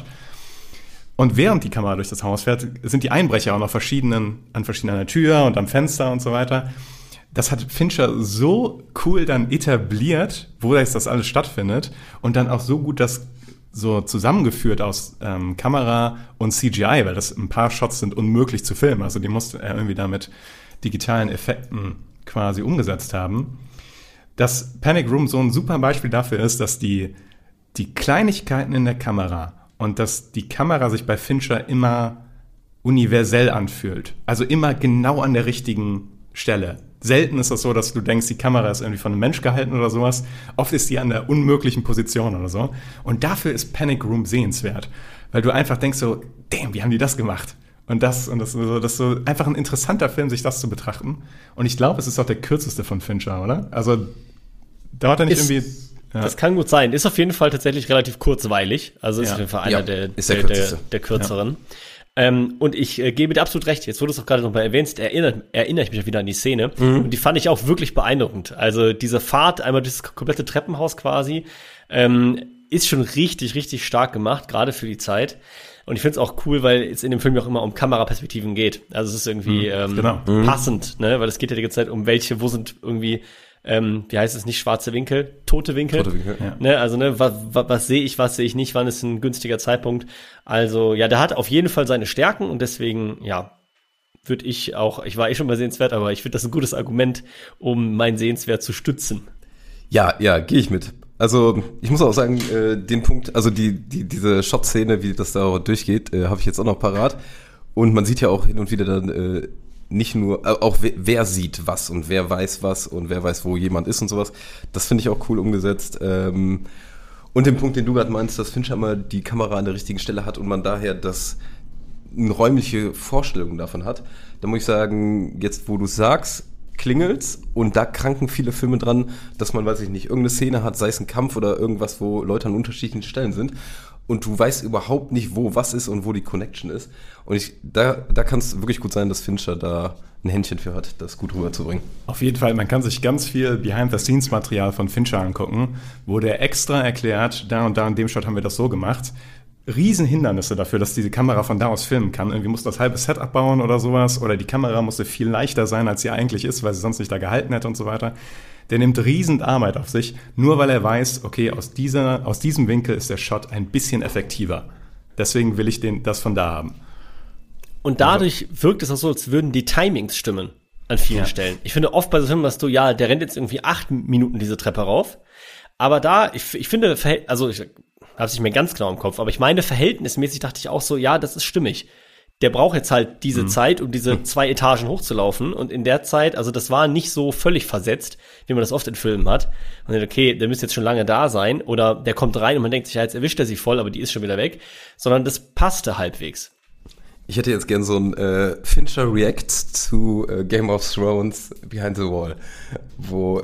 Und während die Kamera durch das Haus fährt, sind die Einbrecher auch noch an verschiedenen Tür und am Fenster und so weiter. Das hat Fincher so cool dann etabliert, wo das alles stattfindet und dann auch so gut das so zusammengeführt aus Kamera und CGI, weil das ein paar Shots sind unmöglich zu filmen. Also die musste er irgendwie da mit digitalen Effekten quasi umgesetzt haben. Dass Panic Room so ein super Beispiel dafür ist, dass die Kleinigkeiten in der Kamera und dass die Kamera sich bei Fincher immer universell anfühlt. Also immer genau an der richtigen Stelle. Selten ist das so, dass du denkst, die Kamera ist irgendwie von einem Mensch gehalten oder sowas. Oft ist die an der unmöglichen Position oder so. Und dafür ist Panic Room sehenswert. Weil du einfach denkst so, damn, wie haben die das gemacht? Und das ist so einfach ein interessanter Film, sich das zu betrachten. Und ich glaube, es ist auch der kürzeste von Fincher, oder? Also dauert er nicht irgendwie... Ja. Das kann gut sein. Ist auf jeden Fall tatsächlich relativ kurzweilig. Also ist auf jeden Fall einer der kürzeren. Ja. Und ich gebe dir absolut recht. Jetzt wurde es auch gerade nochmal erwähnt, erinnere ich mich wieder an die Szene. Und die fand ich auch wirklich beeindruckend. Also diese Fahrt, einmal dieses komplette Treppenhaus quasi, ist schon richtig, richtig stark gemacht, gerade für die Zeit. Und ich finde es auch cool, weil es in dem Film ja auch immer um Kameraperspektiven geht. Also es ist irgendwie passend, ne? Weil es geht ja die ganze Zeit um wo sind irgendwie wie heißt es nicht, schwarze Winkel, tote Winkel. Ja. Ne, also was sehe ich nicht, wann ist ein günstiger Zeitpunkt. Also ja, der hat auf jeden Fall seine Stärken und deswegen, ja, ich war schon mal sehenswert, aber ich finde das ein gutes Argument, um mein Sehenswert zu stützen. Ja, gehe ich mit. Also ich muss auch sagen, den Punkt, also diese Shot-Szene, wie das da durchgeht, habe ich jetzt auch noch parat. Und man sieht ja auch hin und wieder dann nicht nur, auch wer sieht was und wer weiß was und wer weiß, wo jemand ist und sowas. Das finde ich auch cool umgesetzt. Und den Punkt, den du gerade meinst, dass Fincher immer die Kamera an der richtigen Stelle hat und man daher eine räumliche Vorstellung davon hat. Da muss ich sagen, jetzt wo du sagst, klingelt's und da kranken viele Filme dran, dass man, weiß ich nicht, irgendeine Szene hat, sei es ein Kampf oder irgendwas, wo Leute an unterschiedlichen Stellen sind. Und du weißt überhaupt nicht, wo was ist und wo die Connection ist. Und da kann es wirklich gut sein, dass Fincher da ein Händchen für hat, das gut rüberzubringen. Auf jeden Fall, man kann sich ganz viel Behind-the-Scenes-Material von Fincher angucken, wo der extra erklärt, da und da in dem Shot haben wir das so gemacht. Riesenhindernisse dafür, dass diese Kamera von da aus filmen kann. Irgendwie muss das halbe Set abbauen oder sowas. Oder die Kamera musste viel leichter sein, als sie eigentlich ist, weil sie sonst nicht da gehalten hätte und so weiter. Der nimmt riesen Arbeit auf sich, nur weil er weiß, okay, aus diesem Winkel ist der Shot ein bisschen effektiver. Deswegen will ich das von da haben. Und dadurch wirkt es auch so, als würden die Timings stimmen an vielen Stellen. Ich finde oft bei so Filmen, dass du, der rennt jetzt irgendwie 8 Minuten diese Treppe rauf. Aber ich finde, also ich habe es nicht mehr ganz genau im Kopf, aber ich meine, verhältnismäßig dachte ich auch so, ja, das ist stimmig. Der braucht jetzt halt diese Zeit, um diese 2 Etagen hochzulaufen. Und in der Zeit, also das war nicht so völlig versetzt, wie man das oft in Filmen hat. Man denkt, okay, der müsste jetzt schon lange da sein. Oder der kommt rein und man denkt sich, ja, jetzt erwischt er sie voll, aber die ist schon wieder weg. Sondern das passte halbwegs. Ich hätte jetzt gern so ein Fincher Reacts zu Game of Thrones Behind the Wall. Wo,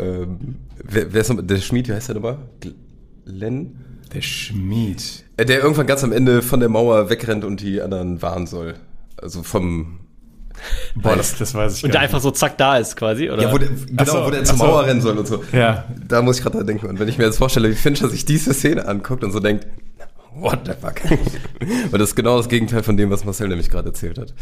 wer ist der Schmied, wie heißt der nochmal? Glenn? Der Schmied. Der irgendwann ganz am Ende von der Mauer wegrennt und die anderen warnen soll. Also vom... Boah, das weiß ich gar nicht. Und der einfach so zack da ist quasi, oder? Ja, wo der zur Mauer rennen soll und so. Ja. Da muss ich gerade dran denken. Und wenn ich mir jetzt vorstelle, wie Fincher sich diese Szene anguckt und so denkt, what the fuck? Und das ist genau das Gegenteil von dem, was Marcel nämlich gerade erzählt hat.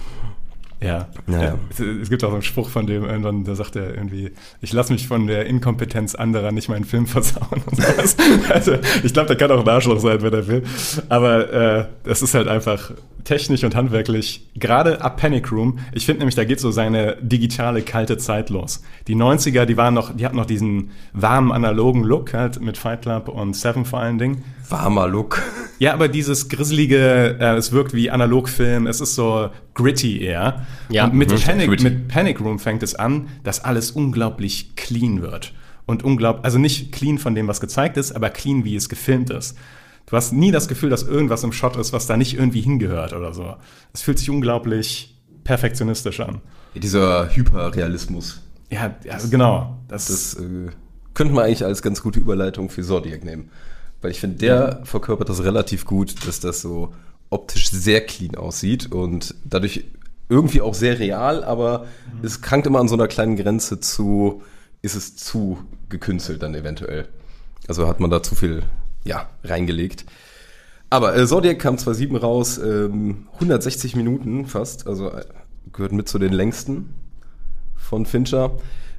Ja. Naja. Es gibt auch so einen Spruch von dem, irgendwann, da sagt er irgendwie, ich lasse mich von der Inkompetenz anderer nicht meinen Film versauen und sowas. Also ich glaube, der kann auch ein Arschloch sein, wenn er will. Aber das ist halt einfach technisch und handwerklich, gerade ab Panic Room, ich finde nämlich, da geht so seine digitale, kalte Zeit los. Die 90er, die hatten noch diesen warmen, analogen Look halt mit Fight Club und Seven vor allen Dingen. Warmer Look. Ja, aber dieses grisselige, es wirkt wie Analogfilm, es ist so gritty eher. Ja, und mit Panic Room fängt es an, dass alles unglaublich clean wird. Und also nicht clean von dem, was gezeigt ist, aber clean, wie es gefilmt ist. Du hast nie das Gefühl, dass irgendwas im Shot ist, was da nicht irgendwie hingehört oder so. Es fühlt sich unglaublich perfektionistisch an. Dieser Hyperrealismus. Ja, genau. Das könnte man eigentlich als ganz gute Überleitung für Zodiac nehmen. Weil ich finde, der verkörpert das relativ gut, dass das so optisch sehr clean aussieht und dadurch irgendwie auch sehr real, aber es krankt immer an so einer kleinen Grenze ist es zu gekünstelt dann eventuell. Also hat man da zu viel, reingelegt. Aber Zodiac kam 2007 raus, 160 Minuten fast, also gehört mit zu den längsten von Fincher.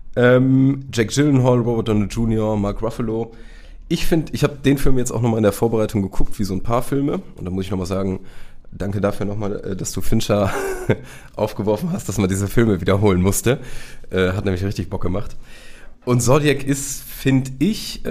Jake Gyllenhaal, Robert Downey Jr., Mark Ruffalo. Ich habe den Film jetzt auch nochmal in der Vorbereitung geguckt, wie so ein paar Filme. Und da muss ich nochmal sagen, danke dafür nochmal, dass du Fincher aufgeworfen hast, dass man diese Filme wiederholen musste. Hat nämlich richtig Bock gemacht. Und Zodiac ist, finde ich,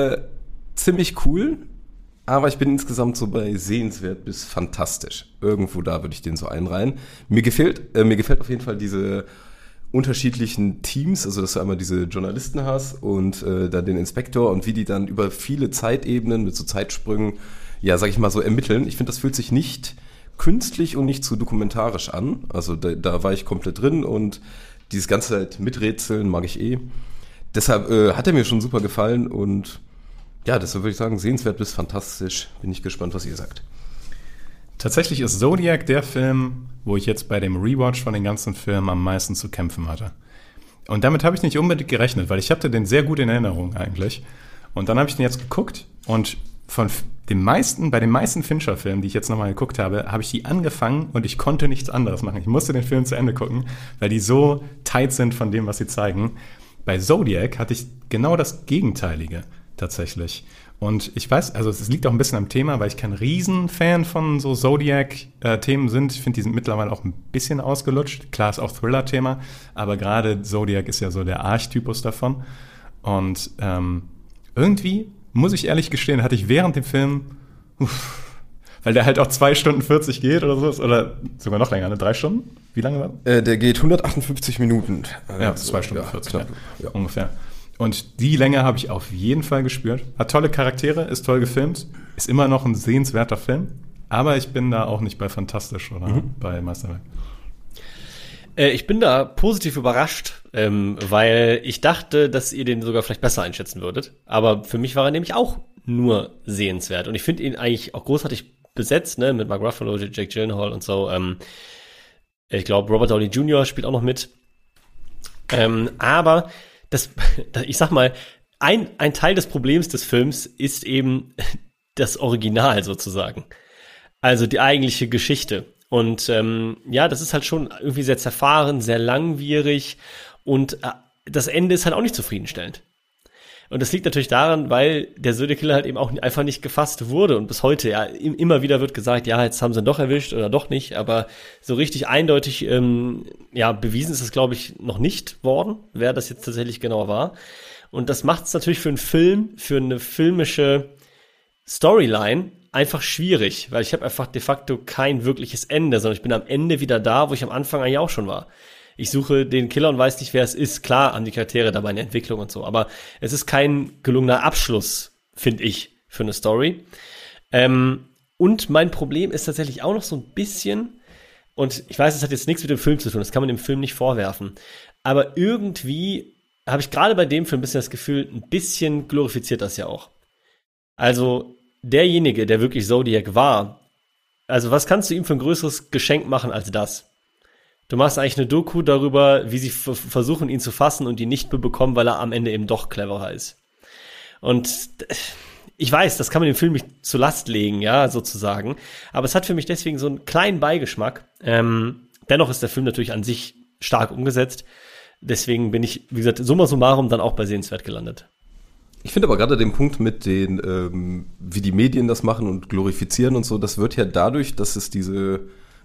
ziemlich cool. Aber ich bin insgesamt so bei sehenswert bis fantastisch. Irgendwo da würde ich den so einreihen. Mir gefällt auf jeden Fall diese unterschiedlichen Teams, also dass du einmal diese Journalisten hast und dann den Inspektor und wie die dann über viele Zeitebenen mit so Zeitsprüngen, sag ich mal so ermitteln. Ich finde, das fühlt sich nicht künstlich und nicht zu dokumentarisch an. Also da war ich komplett drin und dieses ganze halt Miträtseln mag ich eh. Deshalb hat er mir schon super gefallen und deshalb würde ich sagen, sehenswert bis fantastisch. Bin ich gespannt, was ihr sagt. Tatsächlich ist Zodiac der Film, wo ich jetzt bei dem Rewatch von den ganzen Filmen am meisten zu kämpfen hatte. Und damit habe ich nicht unbedingt gerechnet, weil ich hatte den sehr gut in Erinnerung eigentlich. Und dann habe ich den jetzt geguckt und bei den meisten Fincher-Filmen, die ich jetzt nochmal geguckt habe, habe ich die angefangen und ich konnte nichts anderes machen. Ich musste den Film zu Ende gucken, weil die so tight sind von dem, was sie zeigen. Bei Zodiac hatte ich genau das Gegenteilige tatsächlich. Und ich weiß, also es liegt auch ein bisschen am Thema, weil ich kein Riesenfan von so Zodiac-Themen bin. Ich finde, die sind mittlerweile auch ein bisschen ausgelutscht. Klar ist auch Thriller-Thema, aber gerade Zodiac ist ja so der Archetypus davon. Und irgendwie, muss ich ehrlich gestehen, hatte ich während dem Film, weil der halt auch 2 Stunden 40 geht oder sowas, oder sogar noch länger, 3 Stunden? Wie lange war der? Der geht 158 Minuten. 2 Stunden 40, knapp, ungefähr. Und die Länge habe ich auf jeden Fall gespürt. Hat tolle Charaktere, ist toll gefilmt, ist immer noch ein sehenswerter Film. Aber ich bin da auch nicht bei fantastisch oder bei Meisterwerk. Ich bin da positiv überrascht, weil ich dachte, dass ihr den sogar vielleicht besser einschätzen würdet. Aber für mich war er nämlich auch nur sehenswert. Und ich finde ihn eigentlich auch großartig besetzt, ne, mit Mark Ruffalo, Jake Gyllenhaal und so. Ich glaube, Robert Downey Jr. spielt auch noch mit. Aber ich sag mal, ein Teil des Problems des Films ist eben das Original sozusagen. Also die eigentliche Geschichte. Und das ist halt schon irgendwie sehr zerfahren, sehr langwierig und das Ende ist halt auch nicht zufriedenstellend. Und das liegt natürlich daran, weil der Serial-Killer halt eben auch einfach nicht gefasst wurde und bis heute immer wieder wird gesagt, jetzt haben sie ihn doch erwischt oder doch nicht, aber so richtig eindeutig bewiesen ist es, glaube ich, noch nicht worden, wer das jetzt tatsächlich genau war. Und das macht es natürlich für einen Film, für eine filmische Storyline einfach schwierig, weil ich habe einfach de facto kein wirkliches Ende, sondern ich bin am Ende wieder da, wo ich am Anfang eigentlich auch schon war. Ich suche den Killer und weiß nicht, wer es ist. Klar, haben die Charaktere dabei eine Entwicklung und so, aber es ist kein gelungener Abschluss, finde ich, für eine Story. Und mein Problem ist tatsächlich auch noch so ein bisschen, und ich weiß, es hat jetzt nichts mit dem Film zu tun, das kann man dem Film nicht vorwerfen, aber irgendwie habe ich gerade bei dem Film ein bisschen das Gefühl, ein bisschen glorifiziert das ja auch. Also derjenige, der wirklich Zodiac war, also was kannst du ihm für ein größeres Geschenk machen als das? Du machst eigentlich eine Doku darüber, wie sie versuchen, ihn zu fassen und ihn nicht bekommen, weil er am Ende eben doch cleverer ist. Und ich weiß, das kann man dem Film nicht zur Last legen, sozusagen. Aber es hat für mich deswegen so einen kleinen Beigeschmack. Dennoch ist der Film natürlich an sich stark umgesetzt. Deswegen bin ich, wie gesagt, summa summarum dann auch bei sehenswert gelandet. Ich finde aber gerade den Punkt mit den, wie die Medien das machen und glorifizieren und so, das wird ja dadurch, dass es dieses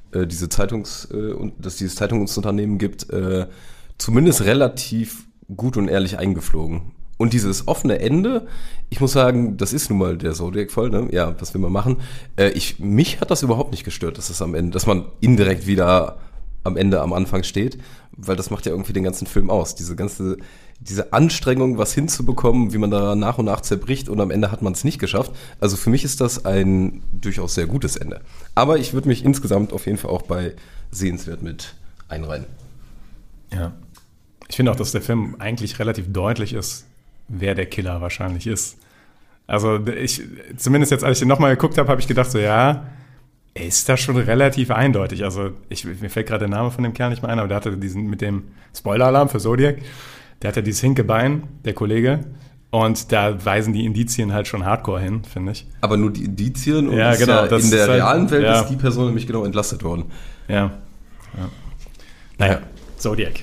Zeitungsunternehmen gibt, zumindest relativ gut und ehrlich eingeflogen. Und dieses offene Ende, ich muss sagen, das ist nun mal der Zodiac-Fall, ne? Ja, was will man machen? Mich hat das überhaupt nicht gestört, dass es am Ende, dass man indirekt wieder am Ende am Anfang steht, weil das macht ja irgendwie den ganzen Film aus. Diese Anstrengung, was hinzubekommen, wie man da nach und nach zerbricht und am Ende hat man es nicht geschafft. Also für mich ist das ein durchaus sehr gutes Ende. Aber ich würde mich insgesamt auf jeden Fall auch bei sehenswert mit einreihen. Ja. Ich finde auch, dass der Film eigentlich relativ deutlich ist, wer der Killer wahrscheinlich ist. Also zumindest jetzt, als ich den nochmal geguckt habe, habe ich gedacht so, ja, ist das schon relativ eindeutig. Also mir fällt gerade der Name von dem Kerl nicht mehr ein, aber der hatte diesen mit dem Spoiler-Alarm für Zodiac, der hatte dieses hinke Bein, der Kollege. Und da weisen die Indizien halt schon hardcore hin, finde ich. Aber nur die Indizien und ja, genau, in der realen Welt ja. ist die Person nämlich genau entlastet worden. Ja. Naja, Zodiac.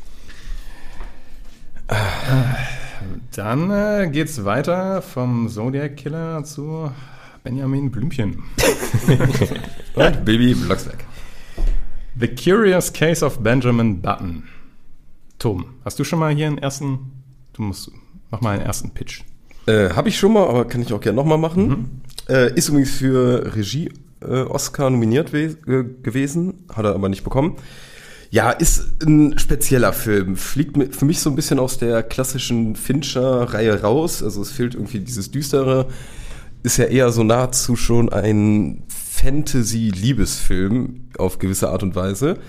Dann geht's weiter vom Zodiac-Killer zu Benjamin Blümchen. Und Baby Blocksberg. The Curious Case of Benjamin Button. Tom, hast du schon mal hier einen ersten... Mach mal einen ersten Pitch. Habe ich schon mal, aber kann ich auch gerne nochmal machen. Ist übrigens für Regie Oscar nominiert gewesen, hat er aber nicht bekommen. Ja, ist ein spezieller Film. Fliegt für mich so ein bisschen aus der klassischen Fincher-Reihe raus. Also es fehlt irgendwie dieses Düstere. Ist ja eher so nahezu schon ein Fantasy-Liebesfilm auf gewisse Art und Weise.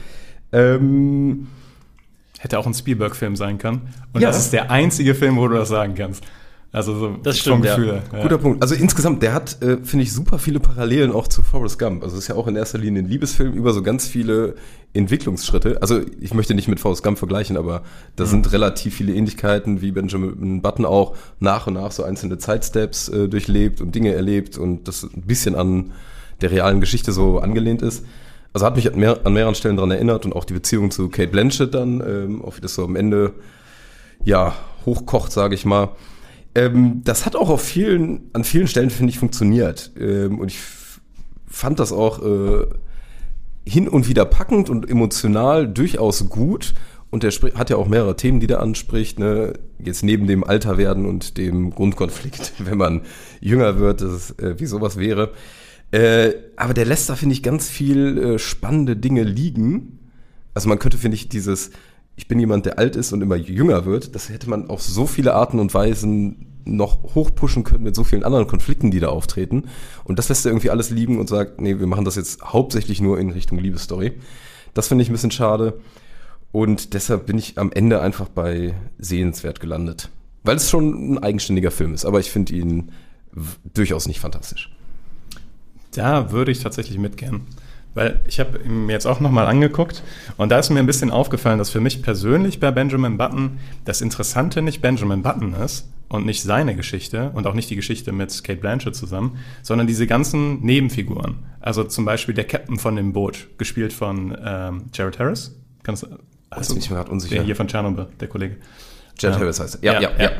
Hätte auch ein Spielberg-Film sein können. Und ja. Das ist der einzige Film, wo du das sagen kannst. Also so das stimmt, vom Gefühl. Ja. Guter Punkt. Also insgesamt, der hat, finde ich, super viele Parallelen auch zu Forrest Gump. Also es ist ja auch in erster Linie ein Liebesfilm über so ganz viele Entwicklungsschritte. Also ich möchte nicht mit Forrest Gump vergleichen, aber da sind relativ viele Ähnlichkeiten, wie Benjamin Button auch nach und nach so einzelne Zeitsteps durchlebt und Dinge erlebt und das ein bisschen an der realen Geschichte so angelehnt ist. Also hat mich an mehreren Stellen daran erinnert und auch die Beziehung zu Cate Blanchett dann, auch wie das so am Ende ja hochkocht, sage ich mal. Das hat auch an vielen Stellen, finde ich, funktioniert. Und ich fand das auch hin und wieder packend und emotional durchaus gut. Und der hat ja auch mehrere Themen, die der anspricht, ne? Jetzt neben dem Alterwerden und dem Grundkonflikt, wenn man jünger wird, das ist, wie sowas wäre. Aber der lässt da, finde ich, ganz viel spannende Dinge liegen. Also man könnte, finde ich, ich bin jemand, der alt ist und immer jünger wird, das hätte man auf so viele Arten und Weisen noch hochpushen können mit so vielen anderen Konflikten, die da auftreten. Und das lässt er irgendwie alles liegen und sagt, nee, wir machen das jetzt hauptsächlich nur in Richtung Liebesstory. Das finde ich ein bisschen schade. Und deshalb bin ich am Ende einfach bei sehenswert gelandet. Weil es schon ein eigenständiger Film ist, aber ich finde ihn durchaus nicht fantastisch. Da würde ich tatsächlich mitgehen. Weil ich habe ihn mir jetzt auch nochmal angeguckt und da ist mir ein bisschen aufgefallen, dass für mich persönlich bei Benjamin Button das Interessante nicht Benjamin Button ist und nicht seine Geschichte und auch nicht die Geschichte mit Cate Blanchett zusammen, sondern diese ganzen Nebenfiguren. Also zum Beispiel der Captain von dem Boot, gespielt von Jared Harris. Jetzt bin ich mir gerade unsicher. Der hier von Tschernobyl, der Kollege. Jared Harris heißt er. Ja.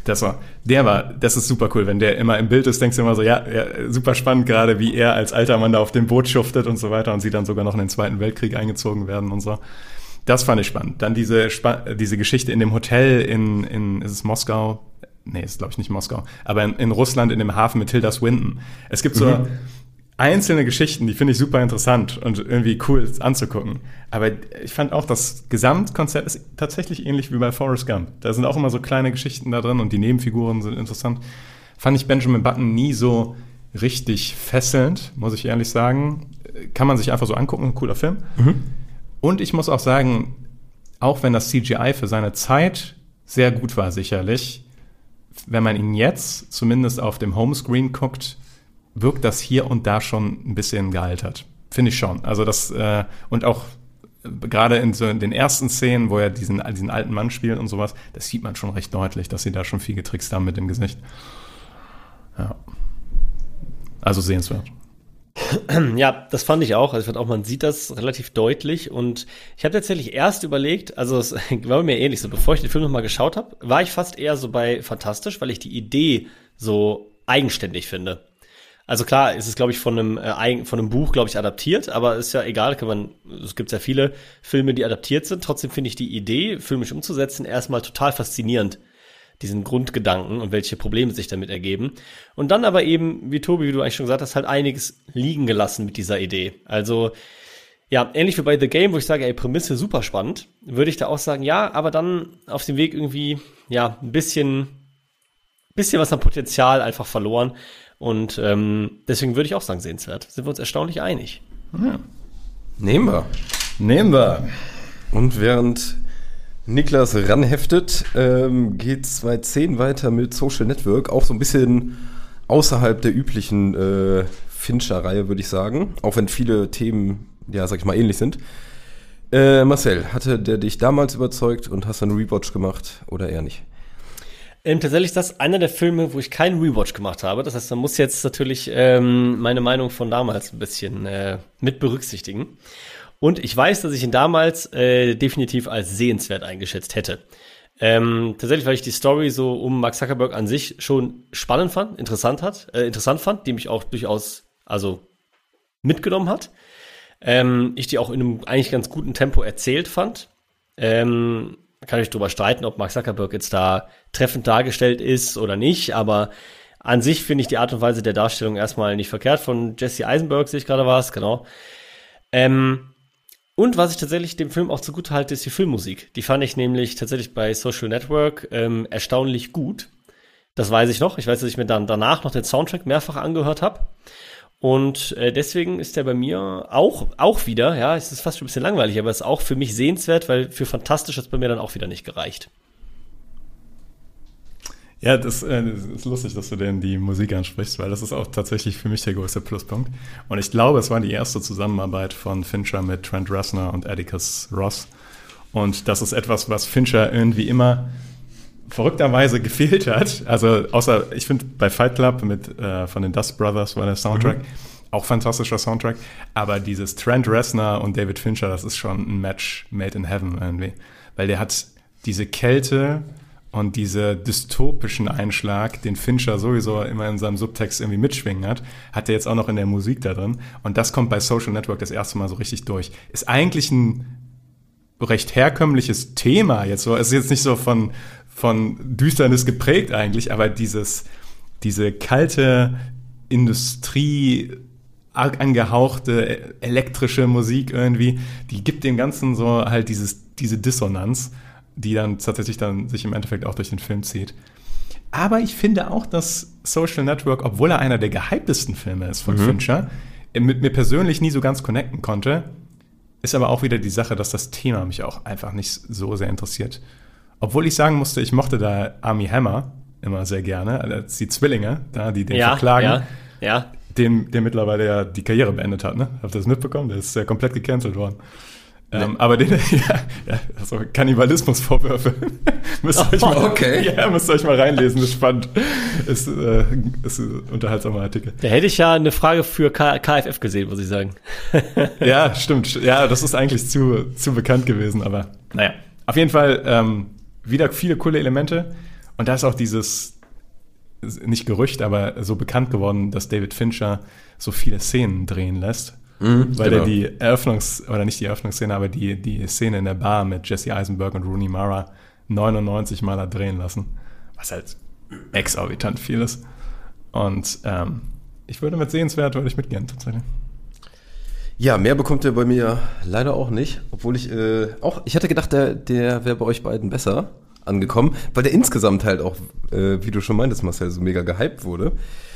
Das ist super cool. Wenn der immer im Bild ist, denkst du immer so, ja, super spannend gerade, wie er als alter Mann da auf dem Boot schuftet und so weiter und sie dann sogar noch in den Zweiten Weltkrieg eingezogen werden und so. Das fand ich spannend. Dann diese Geschichte in dem Hotel ist es Moskau? Nee, ist glaube ich nicht Moskau. Aber in Russland, in dem Hafen mit Tilda Swinton. Es gibt so einzelne Geschichten, die finde ich super interessant und irgendwie cool anzugucken. Aber ich fand auch, das Gesamtkonzept ist tatsächlich ähnlich wie bei Forrest Gump. Da sind auch immer so kleine Geschichten da drin und die Nebenfiguren sind interessant. Fand ich Benjamin Button nie so richtig fesselnd, muss ich ehrlich sagen. Kann man sich einfach so angucken, ein cooler Film. Und ich muss auch sagen, auch wenn das CGI für seine Zeit sehr gut war sicherlich, wenn man ihn jetzt zumindest auf dem Homescreen guckt, wirkt das hier und da schon ein bisschen gealtert. Finde ich schon. Also das, und auch gerade in so den ersten Szenen, wo er diesen alten Mann spielt und sowas, das sieht man schon recht deutlich, dass sie da schon viel getrickst haben mit dem Gesicht. Ja. Also sehenswert. Ja, das fand ich auch. Also ich fand auch, man sieht das relativ deutlich. Und ich habe tatsächlich erst überlegt, also es war mir ähnlich so, bevor ich den Film nochmal geschaut habe, war ich fast eher so bei fantastisch, weil ich die Idee so eigenständig finde. Also klar, ist es, glaube ich, von einem Buch, glaube ich, adaptiert, aber ist ja egal, es gibt ja viele Filme, die adaptiert sind. Trotzdem finde ich die Idee, filmisch umzusetzen, erstmal total faszinierend. Diesen Grundgedanken und welche Probleme sich damit ergeben. Und dann aber eben, wie Tobi, wie du eigentlich schon gesagt hast, halt einiges liegen gelassen mit dieser Idee. Also Ja, ähnlich wie bei The Game, wo ich sage, ey, Prämisse super spannend, würde ich da auch sagen, ja, aber dann auf dem Weg irgendwie, ja, ein bisschen was an Potenzial einfach verloren. Und deswegen würde ich auch sagen, sehenswert. Sind wir uns erstaunlich einig. Ja. Nehmen wir. Und während Niklas ranheftet, geht's bei 10 weiter mit Social Network. Auch so ein bisschen außerhalb der üblichen Fincher-Reihe, würde ich sagen. Auch wenn viele Themen, ja, sag ich mal, ähnlich sind. Marcel, hatte der dich damals überzeugt und hast du einen Rewatch gemacht oder eher nicht? Tatsächlich ist das einer der Filme, wo ich keinen Rewatch gemacht habe. Das heißt, man muss jetzt natürlich meine Meinung von damals ein bisschen mit berücksichtigen. Und ich weiß, dass ich ihn damals definitiv als sehenswert eingeschätzt hätte. Tatsächlich, weil ich die Story so um Mark Zuckerberg an sich schon spannend fand, interessant fand, die mich auch durchaus mitgenommen hat. Ich die auch in einem eigentlich ganz guten Tempo erzählt fand. Kann ich drüber streiten, ob Mark Zuckerberg jetzt da treffend dargestellt ist oder nicht, aber an sich finde ich die Art und Weise der Darstellung erstmal nicht verkehrt. Von Jesse Eisenberg sehe ich gerade was, genau. Und was ich tatsächlich dem Film auch zugute halte, ist die Filmmusik. Die fand ich nämlich tatsächlich bei Social Network erstaunlich gut. Das weiß ich noch. Ich weiß, dass ich mir dann danach noch den Soundtrack mehrfach angehört habe. Und deswegen ist der bei mir auch wieder, ja, es ist fast schon ein bisschen langweilig, aber es ist auch für mich sehenswert, weil für fantastisch hat es bei mir dann auch wieder nicht gereicht. Ja, das ist lustig, dass du denn die Musik ansprichst, weil das ist auch tatsächlich für mich der größte Pluspunkt. Und ich glaube, es war die erste Zusammenarbeit von Fincher mit Trent Reznor und Atticus Ross. Und das ist etwas, was Fincher irgendwie immer verrückterweise gefehlt hat. Also außer, ich finde, bei Fight Club von den Dust Brothers war der Soundtrack auch fantastischer Soundtrack. Aber dieses Trent Reznor und David Fincher, das ist schon ein Match made in heaven irgendwie. Weil der hat diese Kälte und diese dystopischen Einschlag, den Fincher sowieso immer in seinem Subtext irgendwie mitschwingen hat er jetzt auch noch in der Musik da drin. Und das kommt bei Social Network das erste Mal so richtig durch. Ist eigentlich ein recht herkömmliches Thema jetzt so. Es ist jetzt nicht so von Düsternis geprägt eigentlich, aber diese kalte Industrie angehauchte elektrische Musik irgendwie, die gibt dem Ganzen so halt diese Dissonanz, die dann tatsächlich dann sich im Endeffekt auch durch den Film zieht. Aber ich finde auch, dass Social Network, obwohl er einer der gehyptesten Filme ist von Fincher, mit mir persönlich nie so ganz connecten konnte, ist aber auch wieder die Sache, dass das Thema mich auch einfach nicht so sehr interessiert. Obwohl ich sagen musste, ich mochte da Armie Hammer immer sehr gerne, also die Zwillinge, da, die den verklagen, der mittlerweile ja die Karriere beendet hat, ne? Habt ihr das mitbekommen? Der ist ja komplett gecancelt worden. Nee. Aber also Kannibalismusvorwürfe. müsst ihr euch mal reinlesen, das ist spannend. Ist ein unterhaltsamer Artikel. Da hätte ich ja eine Frage für KFF gesehen, muss ich sagen. Ja, stimmt. Ja, das ist eigentlich zu bekannt gewesen, aber naja. Auf jeden Fall wieder viele coole Elemente. Und da ist auch dieses, nicht Gerücht, aber so bekannt geworden, dass David Fincher so viele Szenen drehen lässt. Weil er die nicht die Eröffnungsszene, aber die Szene in der Bar mit Jesse Eisenberg und Rooney Mara 99 Mal hat drehen lassen. Was halt exorbitant viel ist. Und ich würde würde ich mitgehen, tatsächlich. Ja, mehr bekommt er bei mir leider auch nicht, obwohl ich hatte gedacht, der wäre bei euch beiden besser angekommen, weil der insgesamt halt auch, wie du schon meintest, Marcel, so mega gehypt wurde.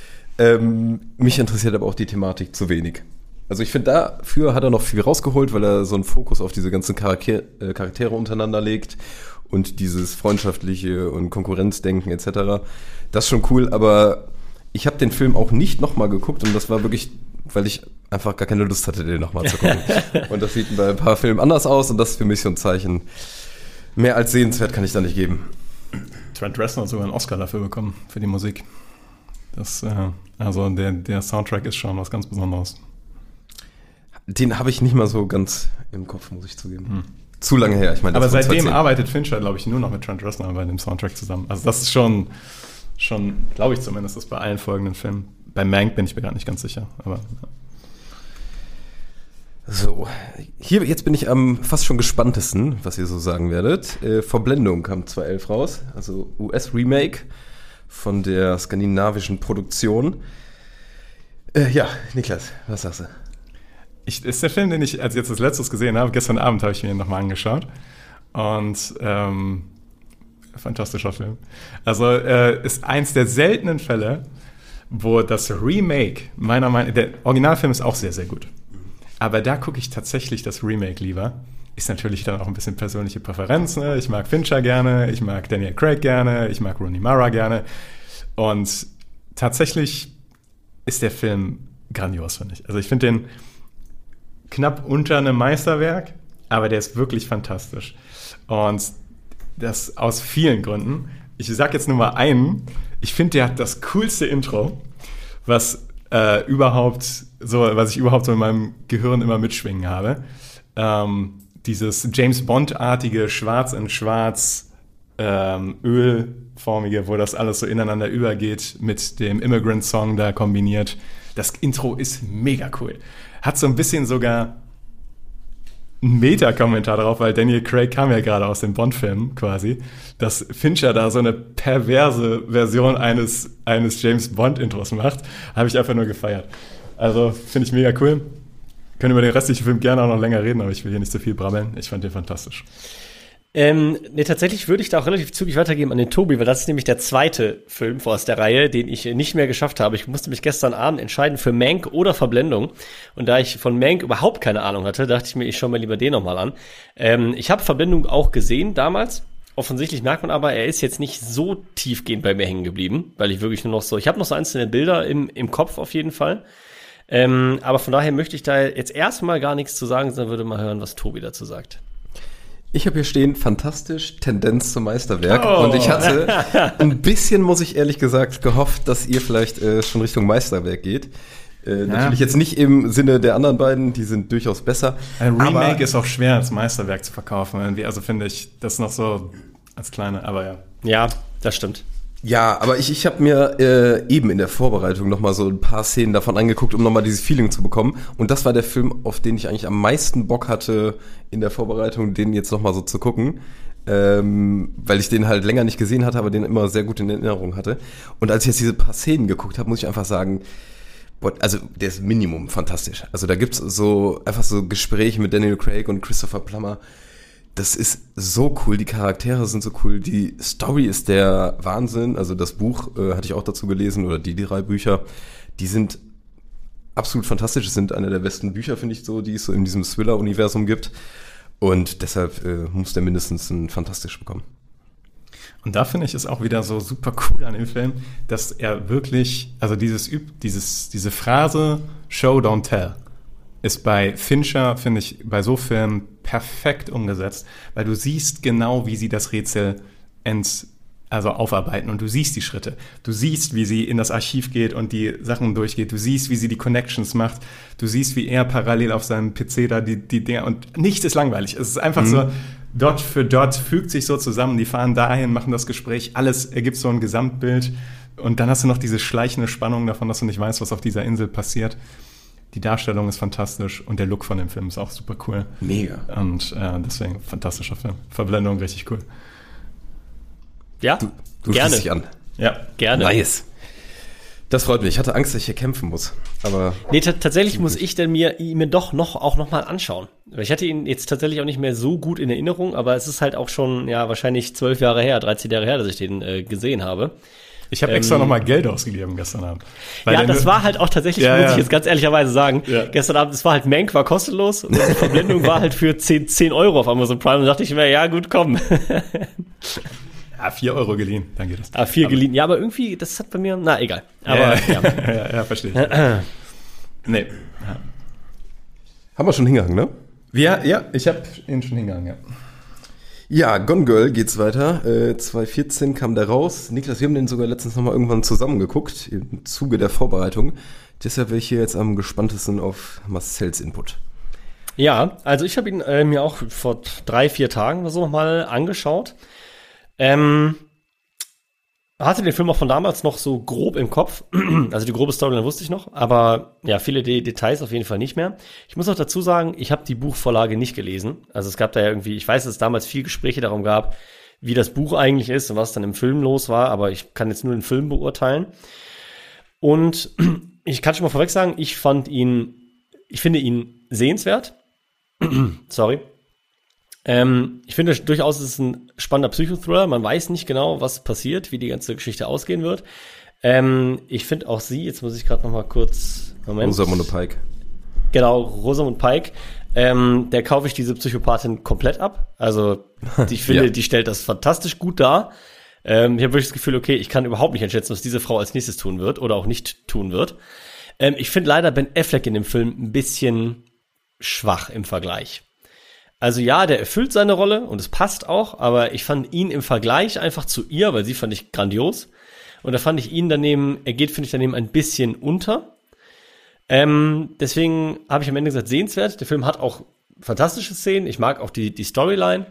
Mich interessiert aber auch die Thematik zu wenig. Also ich finde, dafür hat er noch viel rausgeholt, weil er so einen Fokus auf diese ganzen Charaktere untereinander legt und dieses freundschaftliche und Konkurrenzdenken etc. Das ist schon cool, aber ich habe den Film auch nicht nochmal geguckt und das war wirklich, weil ich einfach gar keine Lust hatte, den nochmal zu gucken. Und das sieht bei ein paar Filmen anders aus und das ist für mich so ein Zeichen. Mehr als sehenswert kann ich da nicht geben. Trent Reznor hat sogar einen Oscar dafür bekommen, für die Musik. Das, also der Soundtrack ist schon was ganz Besonderes. Den habe ich nicht mal so ganz im Kopf, muss ich zugeben. Zu lange her. Ich meine, aber seitdem arbeitet Fincher, glaube ich, nur noch mit Trent Reznor bei dem Soundtrack zusammen. Also das ist schon glaube ich zumindest, das bei allen folgenden Filmen. Bei Mank bin ich mir gar nicht ganz sicher. Aber ja. So, jetzt bin ich am fast schon gespanntesten, was ihr so sagen werdet. Verblendung kam 2011 raus, also US-Remake von der skandinavischen Produktion. Ja, Niklas, was sagst du? ist der Film, den ich als jetzt das letztes gesehen habe. Gestern Abend habe ich mir ihn nochmal angeschaut. Und fantastischer Film. Also ist eins der seltenen Fälle, wo das Remake, meiner Meinung nach, der Originalfilm ist auch sehr, sehr gut. Aber da gucke ich tatsächlich das Remake lieber. Ist natürlich dann auch ein bisschen persönliche Präferenz. Ne? Ich mag Fincher gerne, ich mag Daniel Craig gerne, ich mag Rooney Mara gerne. Und tatsächlich ist der Film grandios, finde ich. Also ich finde den knapp unter einem Meisterwerk, aber der ist wirklich fantastisch. Und das aus vielen Gründen. Ich sage jetzt nur mal einen. Ich finde, der hat das coolste Intro, was ich überhaupt so in meinem Gehirn immer mitschwingen habe. Dieses James Bond-artige Schwarz in Schwarz Ölformige, wo das alles so ineinander übergeht, mit dem Immigrant-Song da kombiniert. Das Intro ist mega cool. Hat so ein bisschen sogar einen Meta-Kommentar drauf, weil Daniel Craig kam ja gerade aus dem Bond-Film quasi, dass Fincher da so eine perverse Version eines James Bond-Intros macht. Habe ich einfach nur gefeiert. Also finde ich mega cool. Können über den restlichen Film gerne auch noch länger reden, aber ich will hier nicht so viel brabbeln. Ich fand den fantastisch. Nee, tatsächlich würde ich da auch relativ zügig weitergeben an den Tobi, weil das ist nämlich der zweite Film aus der Reihe, den ich nicht mehr geschafft habe. Ich musste mich gestern Abend entscheiden für Mank oder Verblendung. Und da ich von Mank überhaupt keine Ahnung hatte, dachte ich mir, ich schaue mir lieber den nochmal an. Ich habe Verblendung auch gesehen damals. Offensichtlich merkt man aber, er ist jetzt nicht so tiefgehend bei mir hängen geblieben, weil ich wirklich nur noch so, ich habe noch so einzelne Bilder im Kopf auf jeden Fall. Aber von daher möchte ich da jetzt erstmal gar nichts zu sagen, sondern würde mal hören, was Tobi dazu sagt. Ich habe hier stehen, fantastisch, Tendenz zum Meisterwerk. Oh. Und ich hatte ein bisschen, muss ich ehrlich gesagt, gehofft, dass ihr vielleicht schon Richtung Meisterwerk geht. Natürlich jetzt nicht im Sinne der anderen beiden, die sind durchaus besser. Ein Remake ist auch schwer als Meisterwerk zu verkaufen. Irgendwie. Also finde ich das noch so als kleine, aber ja. Ja, das stimmt. Ja, aber ich habe mir eben in der Vorbereitung nochmal so ein paar Szenen davon angeguckt, um nochmal dieses Feeling zu bekommen. Und das war der Film, auf den ich eigentlich am meisten Bock hatte in der Vorbereitung, den jetzt nochmal so zu gucken. Weil ich den halt länger nicht gesehen hatte, aber den immer sehr gut in Erinnerung hatte. Und als ich jetzt diese paar Szenen geguckt habe, muss ich einfach sagen, also der ist Minimum fantastisch. Also da gibt's so einfach so Gespräche mit Daniel Craig und Christopher Plummer. Das ist so cool, die Charaktere sind so cool, die Story ist der Wahnsinn, also das Buch hatte ich auch dazu gelesen, oder die 3 Bücher, die sind absolut fantastisch, es sind eine der besten Bücher, finde ich so, die es so in diesem Thriller-Universum gibt, und deshalb muss der mindestens ein fantastisch bekommen. Und da finde ich es auch wieder so super cool an dem Film, dass er wirklich, also diese Phrase Show, don't tell, ist bei Fincher, finde ich, bei so Filmen perfekt umgesetzt, weil du siehst genau, wie sie das Rätsel aufarbeiten, und du siehst die Schritte. Du siehst, wie sie in das Archiv geht und die Sachen durchgeht. Du siehst, wie sie die Connections macht. Du siehst, wie er parallel auf seinem PC da die Dinger, und nichts ist langweilig. Es ist einfach so, Dot für Dot fügt sich so zusammen. Die fahren dahin, machen das Gespräch. Alles ergibt so ein Gesamtbild. Und dann hast du noch diese schleichende Spannung davon, dass du nicht weißt, was auf dieser Insel passiert. Die Darstellung ist fantastisch und der Look von dem Film ist auch super cool. Mega. Und deswegen fantastischer Film. Verblendung richtig cool. Ja, du gerne. Schließt dich an. Ja, gerne. Nice. Das freut mich. Ich hatte Angst, dass ich hier kämpfen muss. Aber nee, tatsächlich muss ich denn mir doch noch mal anschauen. Ich hatte ihn jetzt tatsächlich auch nicht mehr so gut in Erinnerung, aber es ist halt auch schon, ja, wahrscheinlich 13 Jahre her, dass ich den gesehen habe. Ich habe extra nochmal Geld ausgegeben gestern Abend. Ja, das war halt auch tatsächlich, muss ich jetzt ganz ehrlicherweise sagen, gestern Abend, es war halt Mank, war kostenlos, und die Verblendung war halt für 10 Euro auf Amazon Prime, und dachte ich mir, ja gut, komm. Ja, 4 Euro geliehen, dann geht das. 4 geliehen, ja, aber irgendwie, das hat bei mir, na egal. Aber ja, verstehe ich. Nee. Ja. Haben wir schon hingehangen, ne? Ja, ich habe ihn schon hingehangen, ja. Ja, Gone Girl geht's weiter. 2014 kam der raus. Niklas, wir haben den sogar letztens nochmal irgendwann zusammengeguckt, im Zuge der Vorbereitung. Deshalb wäre ich hier jetzt am gespanntesten auf Marcells Input. Ja, also ich habe ihn mir auch vor 3-4 Tagen oder so nochmal angeschaut. Hatte den Film auch von damals noch so grob im Kopf. Also die grobe Storyline wusste ich noch, aber ja, viele Details auf jeden Fall nicht mehr. Ich muss auch dazu sagen, ich habe die Buchvorlage nicht gelesen. Also es gab da ja irgendwie, ich weiß, dass es damals viel Gespräche darum gab, wie das Buch eigentlich ist und was dann im Film los war, aber ich kann jetzt nur den Film beurteilen. Und ich kann schon mal vorweg sagen, ich fand ihn Ich finde ihn sehenswert. Sorry. Ich finde durchaus, es ist ein spannender Psychothriller. Man weiß nicht genau, was passiert, wie die ganze Geschichte ausgehen wird. Ich finde auch sie, jetzt muss ich gerade noch mal kurz... Rosamund Pike. Genau, Rosamund Pike. Der kaufe ich diese Psychopathin komplett ab. Also ich finde, die stellt das fantastisch gut dar. Ich habe wirklich das Gefühl, okay, ich kann überhaupt nicht einschätzen, was diese Frau als nächstes tun wird oder auch nicht tun wird. Ich finde leider Ben Affleck in dem Film ein bisschen schwach im Vergleich. Also ja, der erfüllt seine Rolle und es passt auch, aber ich fand ihn im Vergleich einfach zu ihr, weil sie fand ich grandios. Und da fand ich ihn daneben, finde ich daneben ein bisschen unter. Deswegen habe ich am Ende gesagt, sehenswert. Der Film hat auch fantastische Szenen. Ich mag auch die Storyline.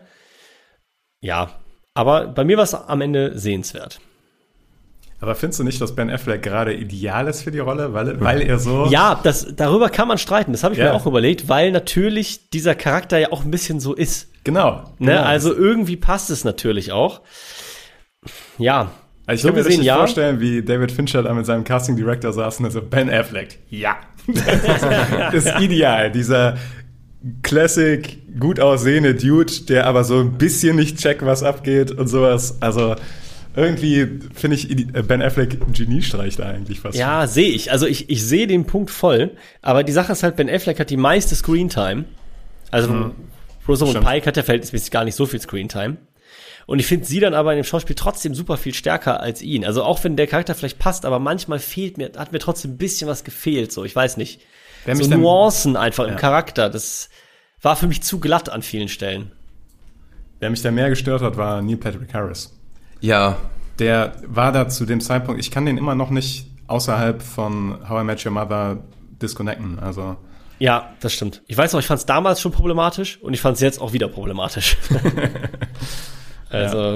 Ja, aber bei mir war es am Ende sehenswert. Aber findest du nicht, dass Ben Affleck gerade ideal ist für die Rolle, weil er so... Ja, darüber kann man streiten. Das habe ich mir auch überlegt, weil natürlich dieser Charakter ja auch ein bisschen so ist. Genau. Ne? Also irgendwie passt es natürlich auch. Ja. Also ich kann mir richtig vorstellen, wie David Fincher da mit seinem Casting Director saß und er so, Ben Affleck, ja. Das ist ideal. Dieser Classic, gut aussehende Dude, der aber so ein bisschen nicht checkt, was abgeht und sowas. Also irgendwie finde ich Ben Affleck ein Geniestreich da eigentlich fast. Ja, sehe ich. Also ich sehe den Punkt voll. Aber die Sache ist halt, Ben Affleck hat die meiste Screentime. Also Rosamund Pike hat ja verhältnismäßig gar nicht so viel Screentime. Und ich finde sie dann aber in dem Schauspiel trotzdem super viel stärker als ihn. Also auch wenn der Charakter vielleicht passt, aber manchmal hat mir trotzdem ein bisschen was gefehlt. So, ich weiß nicht. So Nuancen einfach im Charakter. Das war für mich zu glatt an vielen Stellen. Wer mich da mehr gestört hat, war Neil Patrick Harris. Ja. Der war da zu dem Zeitpunkt, ich kann den immer noch nicht außerhalb von How I Met Your Mother disconnecten. Also ja, das stimmt. Ich weiß noch, ich fand es damals schon problematisch und ich fand es jetzt auch wieder problematisch. Also. Ja.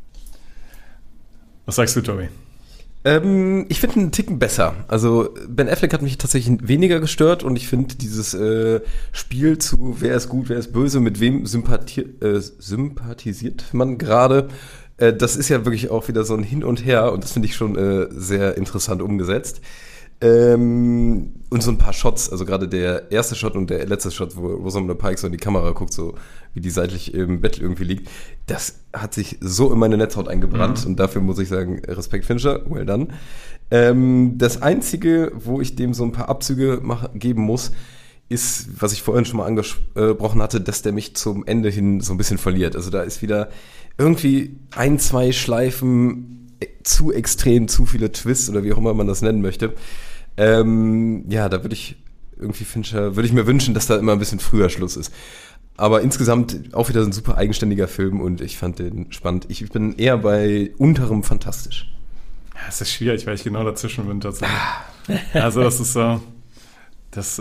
Was sagst du, Tobi? Ich finde einen Ticken besser. Also Ben Affleck hat mich tatsächlich weniger gestört und ich finde dieses Spiel zu wer ist gut, wer ist böse, mit wem sympathisiert man gerade, das ist ja wirklich auch wieder so ein Hin und Her und das finde ich schon sehr interessant umgesetzt. Und so ein paar Shots, also gerade der erste Shot und der letzte Shot, wo Rosamund Pike so in die Kamera guckt, so wie die seitlich im Bett irgendwie liegt, das hat sich so in meine Netzhaut eingebrannt und dafür muss ich sagen, Respekt Fincher, well done. Das Einzige, wo ich dem so ein paar Abzüge geben muss, ist, was ich vorhin schon mal angesprochen hatte, dass der mich zum Ende hin so ein bisschen verliert. Also da ist wieder irgendwie 1, 2 Schleifen zu extrem, zu viele Twists oder wie auch immer man das nennen möchte. Da würde ich mir wünschen, dass da immer ein bisschen früher Schluss ist. Aber insgesamt auch wieder ein super eigenständiger Film und ich fand den spannend. Ich bin eher bei unterem fantastisch. Ja, es ist schwierig, weil ich genau dazwischen bin tatsächlich. Also das ist so, es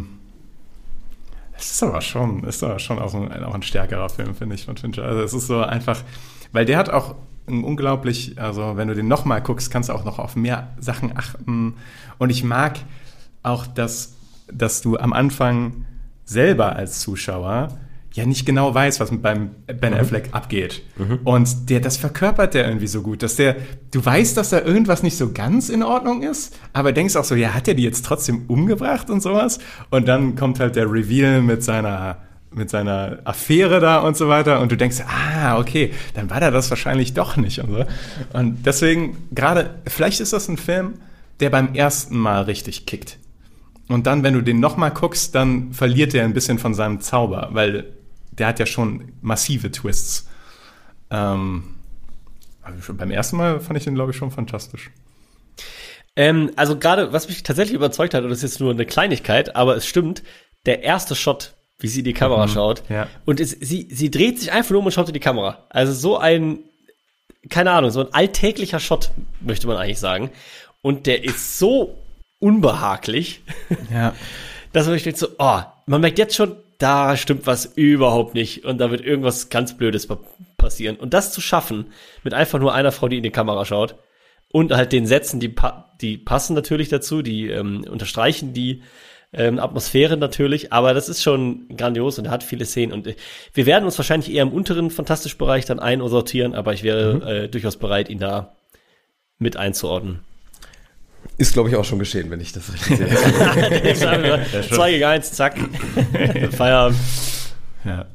ist aber schon auch ein stärkerer Film, finde ich, von Fincher. Also es ist so einfach, weil der hat auch unglaublich, also wenn du den nochmal guckst, kannst du auch noch auf mehr Sachen achten. Und ich mag auch, dass du am Anfang selber als Zuschauer ja nicht genau weißt, was beim Ben Affleck abgeht. Und das verkörpert der irgendwie so gut, dass du weißt, dass da irgendwas nicht so ganz in Ordnung ist, aber denkst auch so, ja, hat er die jetzt trotzdem umgebracht und sowas? Und dann kommt halt der Reveal mit seiner Affäre da und so weiter und du denkst, okay, dann war der das wahrscheinlich doch nicht und so. Und deswegen gerade, vielleicht ist das ein Film, der beim ersten Mal richtig kickt. Und dann, wenn du den nochmal guckst, dann verliert der ein bisschen von seinem Zauber, weil der hat ja schon massive Twists. Beim ersten Mal fand ich den, glaube ich, schon fantastisch. Also gerade, was mich tatsächlich überzeugt hat, und das ist jetzt nur eine Kleinigkeit, aber es stimmt, der erste Shot, wie sie in die Kamera schaut, und sie dreht sich einfach nur um und schaut in die Kamera. Also so ein, keine Ahnung, so ein alltäglicher Shot, möchte man eigentlich sagen. Und der ist so unbehaglich, dass man sich denkt so, man merkt jetzt schon, da stimmt was überhaupt nicht und da wird irgendwas ganz Blödes passieren. Und das zu schaffen, mit einfach nur einer Frau, die in die Kamera schaut und halt den Sätzen, die passen natürlich dazu, die unterstreichen die Atmosphäre natürlich, aber das ist schon grandios und er hat viele Szenen und wir werden uns wahrscheinlich eher im unteren fantastischen Bereich dann einsortieren, aber ich wäre durchaus bereit, ihn da mit einzuordnen. Ist, glaube ich, auch schon geschehen, wenn ich das richtig sehe. 2 gegen 1, zack. Feierabend. Ja.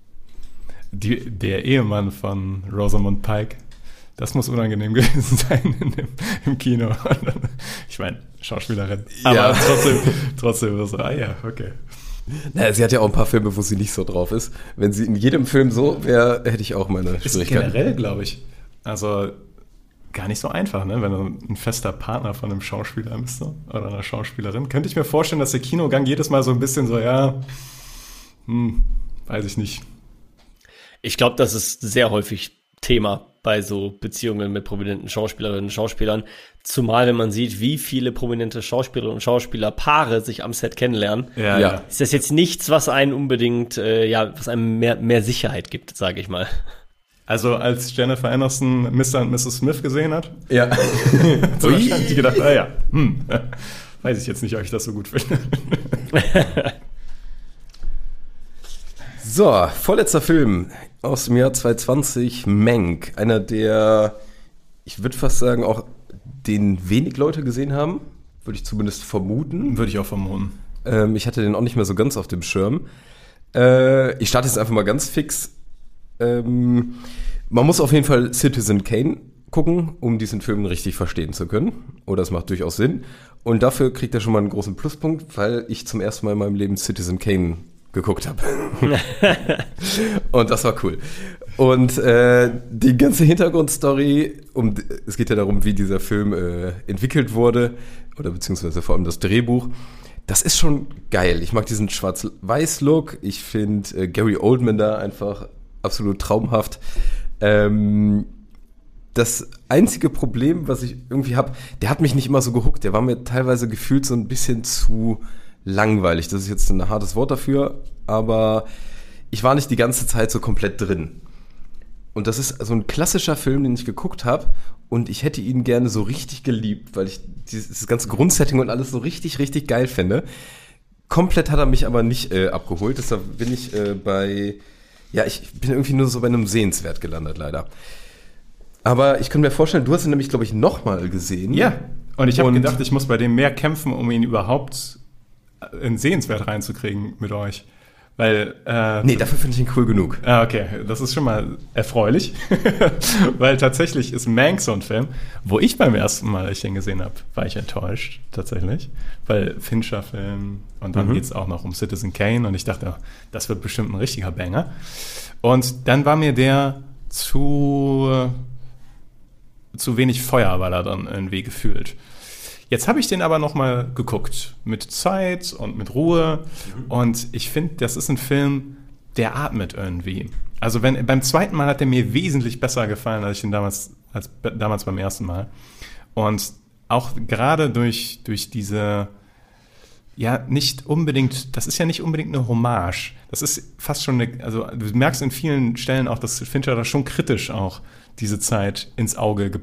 Der Ehemann von Rosamund Pike, das muss unangenehm gewesen sein im Kino. Ich meine, Schauspielerin. Aber Ja. trotzdem so, ja, okay. Naja, sie hat ja auch ein paar Filme, wo sie nicht so drauf ist. Wenn sie in jedem Film so wäre, hätte ich auch meine Ist Schwierigkeiten. generell, glaube ich, also gar nicht so einfach, ne? Wenn du ein fester Partner von einem Schauspieler bist so, oder einer Schauspielerin. Könnte ich mir vorstellen, dass der Kinogang jedes Mal so ein bisschen so, weiß ich nicht. Ich glaube, das ist sehr häufig Thema bei so Beziehungen mit prominenten Schauspielerinnen und Schauspielern. Zumal, wenn man sieht, wie viele prominente Schauspielerinnen und Schauspielerpaare sich am Set kennenlernen. Ja. Ist das jetzt nichts, was einen unbedingt, was einem mehr Sicherheit gibt, sage ich mal. Also als Jennifer Aniston Mr. und Mrs. Smith gesehen hat, Ja. hat sie wahrscheinlich gedacht, weiß ich jetzt nicht, ob ich das so gut finde. So, vorletzter Film aus dem Jahr 2020, Mank. Einer der, ich würde fast sagen, auch den wenig Leute gesehen haben. Würde ich zumindest vermuten. Würde ich auch vermuten. Ich hatte den auch nicht mehr so ganz auf dem Schirm. Ich starte jetzt einfach mal ganz fix. Man muss auf jeden Fall Citizen Kane gucken, um diesen Film richtig verstehen zu können. Oder es macht durchaus Sinn. Und dafür kriegt er schon mal einen großen Pluspunkt, weil ich zum ersten Mal in meinem Leben Citizen Kane geguckt habe. Und das war cool. Und die ganze Hintergrundstory, es geht ja darum, wie dieser Film entwickelt wurde, oder beziehungsweise vor allem das Drehbuch, das ist schon geil. Ich mag diesen Schwarz-Weiß-Look. Ich finde Gary Oldman da einfach absolut traumhaft. Das einzige Problem, was ich irgendwie habe, der hat mich nicht immer so gehuckt. Der war mir teilweise gefühlt so ein bisschen zu langweilig. Das ist jetzt ein hartes Wort dafür, aber ich war nicht die ganze Zeit so komplett drin. Und das ist so ein klassischer Film, den ich geguckt habe, und ich hätte ihn gerne so richtig geliebt, weil ich dieses ganze Grundsetting und alles so richtig, richtig geil finde. Komplett hat er mich aber nicht abgeholt. Deshalb bin ich ich bin irgendwie nur so bei einem Sehenswert gelandet, leider. Aber ich kann mir vorstellen, du hast ihn nämlich, glaube ich, nochmal gesehen. Ja, und ich habe gedacht, ich muss bei dem mehr kämpfen, um ihn überhaupt in Sehenswert reinzukriegen mit euch. Weil, nee, dafür finde ich ihn cool genug. Okay, das ist schon mal erfreulich. Weil tatsächlich ist Mank so ein Film, wo ich beim ersten Mal, als ich den gesehen habe, war ich enttäuscht, tatsächlich. Weil Fincher-Film, und dann geht es auch noch um Citizen Kane, und ich dachte, das wird bestimmt ein richtiger Banger. Und dann war mir der zu wenig Feuerwaller dann irgendwie gefühlt. Jetzt habe ich den aber nochmal geguckt, mit Zeit und mit Ruhe, und ich finde, das ist ein Film, der atmet irgendwie. Also beim zweiten Mal hat er mir wesentlich besser gefallen, als ich ihn damals beim ersten Mal. Und auch gerade durch diese, nicht unbedingt, das ist ja nicht unbedingt eine Hommage. Das ist fast schon also du merkst in vielen Stellen auch, dass Fincher da schon kritisch auch diese Zeit ins Auge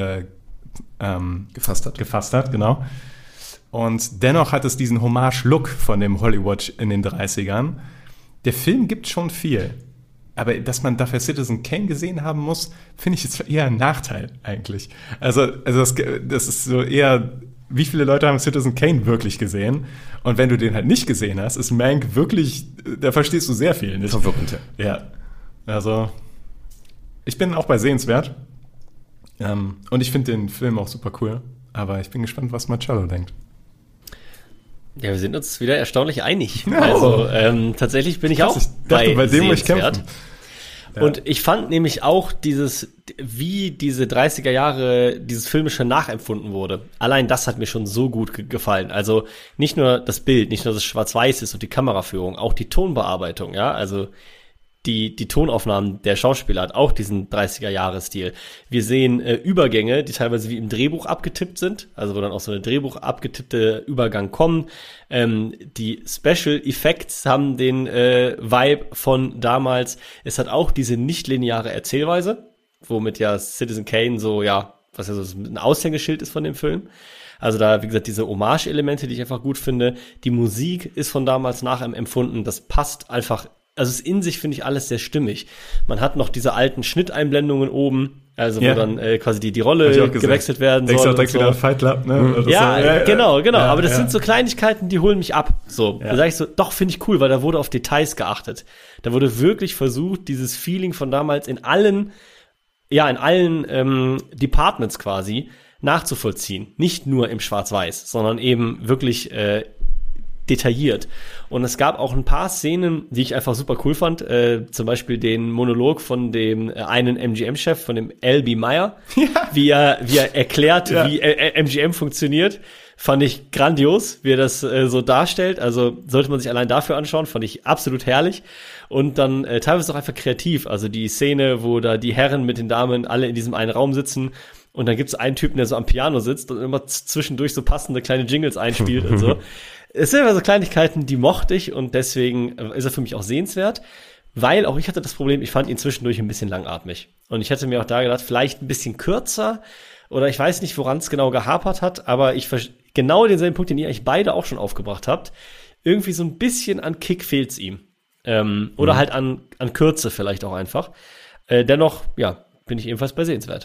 gefasst hat, genau. Und dennoch hat es diesen Hommage-Look von dem Hollywood in den 30ern. Der Film gibt schon viel. Aber dass man dafür Citizen Kane gesehen haben muss, finde ich jetzt eher ein Nachteil eigentlich. Also das ist so eher, wie viele Leute haben Citizen Kane wirklich gesehen? Und wenn du den halt nicht gesehen hast, ist Mank wirklich, da verstehst du sehr viel nicht. Verwirrend. Ja, also ich bin auch bei Sehenswert. Und ich finde den Film auch super cool. Aber ich bin gespannt, was Marcello denkt. Ja, wir sind uns wieder erstaunlich einig. No. Also tatsächlich bin ich auch bei dem muss ich kämpfen. Ja. Und ich fand nämlich auch wie diese 30er Jahre, dieses filmische nachempfunden wurde. Allein das hat mir schon so gut gefallen. Also nicht nur das Bild, nicht nur das Schwarz-Weiß ist und die Kameraführung, auch die Tonbearbeitung, ja, also die Tonaufnahmen der Schauspieler hat auch diesen 30er-Jahre-Stil. Wir sehen Übergänge, die teilweise wie im Drehbuch abgetippt sind, also wo dann auch so eine Drehbuch abgetippte Übergang kommen. Die Special Effects haben den Vibe von damals. Es hat auch diese nicht-lineare Erzählweise, womit ja Citizen Kane so, was ja so ein Aushängeschild ist von dem Film. Also da, wie gesagt, diese Hommage-Elemente, die ich einfach gut finde. Die Musik ist von damals nachempfunden. Das passt einfach also es in sich finde ich alles sehr stimmig. Man hat noch diese alten Schnitteinblendungen oben, also wo dann quasi die Rolle gewechselt werden soll. Denkst du auch direkt wieder an Fight Club, ne? Ja, genau. Aber das sind so Kleinigkeiten, die holen mich ab. So, da sage ich so, doch, finde ich cool, weil da wurde auf Details geachtet. Da wurde wirklich versucht, dieses Feeling von damals in allen Departments quasi nachzuvollziehen. Nicht nur im Schwarz-Weiß, sondern eben wirklich detailliert. Und es gab auch ein paar Szenen, die ich einfach super cool fand. Zum Beispiel den Monolog von dem einen MGM-Chef, von dem L.B. Meyer, wie er erklärt, wie MGM funktioniert. Fand ich grandios, wie er das so darstellt. Also sollte man sich allein dafür anschauen, fand ich absolut herrlich. Und dann teilweise auch einfach kreativ. Also die Szene, wo da die Herren mit den Damen alle in diesem einen Raum sitzen und dann gibt's einen Typen, der so am Piano sitzt und immer zwischendurch so passende kleine Jingles einspielt und so. Es sind immer so Kleinigkeiten, die mochte ich und deswegen ist er für mich auch sehenswert, weil auch ich hatte das Problem, ich fand ihn zwischendurch ein bisschen langatmig. Und ich hätte mir auch da gedacht, vielleicht ein bisschen kürzer oder ich weiß nicht, woran es genau gehapert hat, aber genau denselben Punkt, den ihr eigentlich beide auch schon aufgebracht habt, irgendwie so ein bisschen an Kick fehlt's ihm. Oder halt an Kürze vielleicht auch einfach. Dennoch, bin ich ebenfalls bei sehenswert.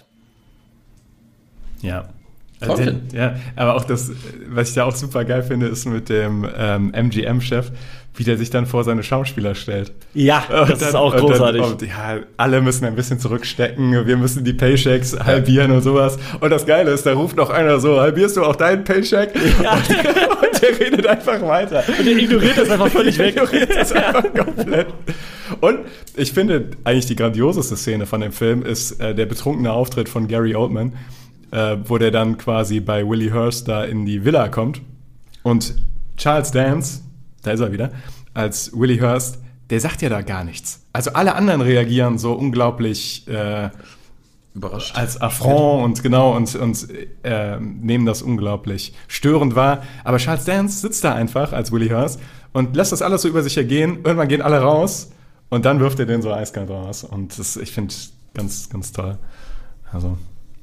Ja. Aber auch das, was ich da auch super geil finde, ist mit dem MGM-Chef, wie der sich dann vor seine Schauspieler stellt. Ja, das ist auch großartig. Alle müssen ein bisschen zurückstecken, wir müssen die Paychecks halbieren und sowas. Und das Geile ist, da ruft noch einer so, halbierst du auch deinen Paycheck? Ja. Und der redet einfach weiter. Und der ignoriert das einfach völlig weg. Ignoriert das einfach komplett. Und ich finde, eigentlich die grandioseste Szene von dem Film ist der betrunkene Auftritt von Gary Oldman, wo der dann quasi bei Willie Hurst da in die Villa kommt. Und Charles Dance, da ist er wieder, als Willie Hurst, der sagt ja da gar nichts. Also alle anderen reagieren so unglaublich überrascht. Als Affront und nehmen das unglaublich störend wahr. Aber Charles Dance sitzt da einfach als Willie Hurst und lässt das alles so über sich ergehen. Irgendwann gehen alle raus und dann wirft er den so eiskalt raus. Und das, ich finde, ganz, ganz toll. Also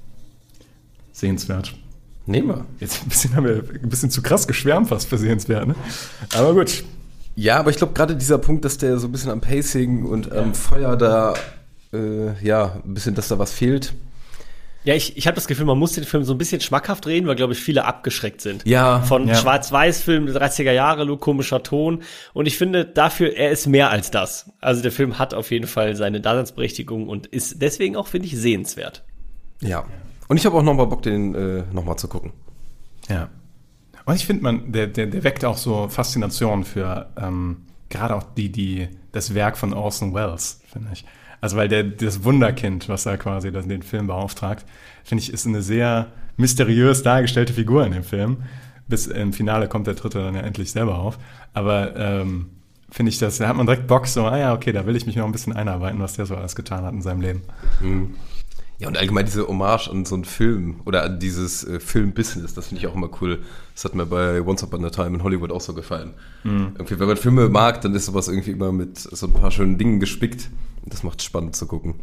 sehenswert. Nehmen wir. Jetzt haben wir ein bisschen zu krass geschwärmt fast für sehenswert, ne? Aber gut. Ja, aber ich glaube gerade dieser Punkt, dass der so ein bisschen am Pacing und am Feuer da, ein bisschen, dass da was fehlt. Ja, ich habe das Gefühl, man muss den Film so ein bisschen schmackhaft drehen, weil, glaube ich, viele abgeschreckt sind. Ja. Von Schwarz-Weiß-Filmen, 30er Jahre, komischer Ton. Und ich finde dafür, er ist mehr als das. Also der Film hat auf jeden Fall seine Daseinsberechtigung und ist deswegen auch, finde ich, sehenswert. Ja. Und ich habe auch nochmal Bock, den nochmal zu gucken. Ja. Und ich finde, der weckt auch so Faszination für gerade auch das Werk von Orson Welles, finde ich. Also weil das Wunderkind, was da quasi den Film beauftragt, finde ich, ist eine sehr mysteriös dargestellte Figur in dem Film. Bis im Finale kommt der Dritte dann ja endlich selber auf. Aber finde ich, da hat man direkt Bock so, okay, da will ich mich noch ein bisschen einarbeiten, was der so alles getan hat in seinem Leben. Mhm. Ja, und allgemein diese Hommage an so einen Film oder an dieses Film-Business, das finde ich auch immer cool. Das hat mir bei Once Upon a Time in Hollywood auch so gefallen. Irgendwie, wenn man Filme mag, dann ist sowas irgendwie immer mit so ein paar schönen Dingen gespickt. Das macht es spannend zu gucken.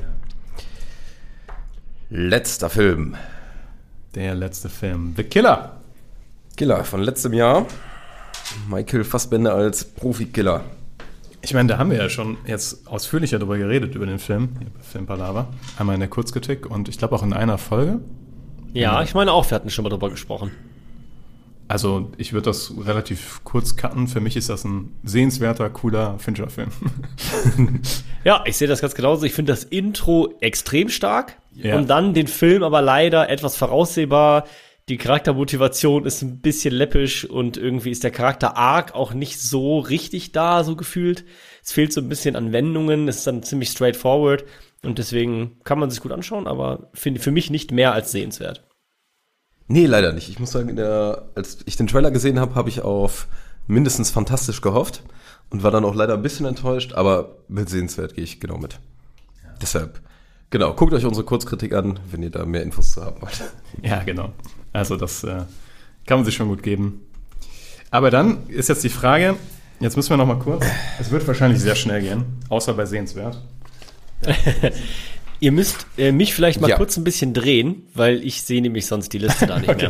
Letzter Film. Der letzte Film. The Killer. Killer von letztem Jahr. Michael Fassbender als Profi-Killer. Ich meine, da haben wir ja schon jetzt ausführlicher darüber geredet, über den Film, hier bei Filmpalava. Einmal in der Kurzkritik und ich glaube auch in einer Folge. Ja, ich meine auch, wir hatten schon mal darüber gesprochen. Also ich würde das relativ kurz cutten. Für mich ist das ein sehenswerter, cooler Fincher-Film. Ja, ich sehe das ganz genauso. Ich finde das Intro extrem stark Ja. und dann den Film aber leider etwas voraussehbar. Die Charaktermotivation ist ein bisschen läppisch und irgendwie ist der Charakter-Arc auch nicht so richtig da, so gefühlt. Es fehlt so ein bisschen an Wendungen, es ist dann ziemlich straightforward und deswegen kann man sich gut anschauen, aber finde für mich nicht mehr als sehenswert. Nee, leider nicht. Ich muss sagen, als ich den Trailer gesehen habe, habe ich auf mindestens fantastisch gehofft und war dann auch leider ein bisschen enttäuscht, aber mit sehenswert gehe ich genau mit. Ja. Deshalb, genau, guckt euch unsere Kurzkritik an, wenn ihr da mehr Infos zu haben wollt. Ja, genau. Also das kann man sich schon gut geben. Aber dann ist jetzt die Frage, jetzt müssen wir noch mal kurz, es wird wahrscheinlich sehr schnell gehen, außer bei sehenswert. Ihr müsst mich vielleicht mal kurz ein bisschen drehen, weil ich sehe nämlich sonst die Liste da nicht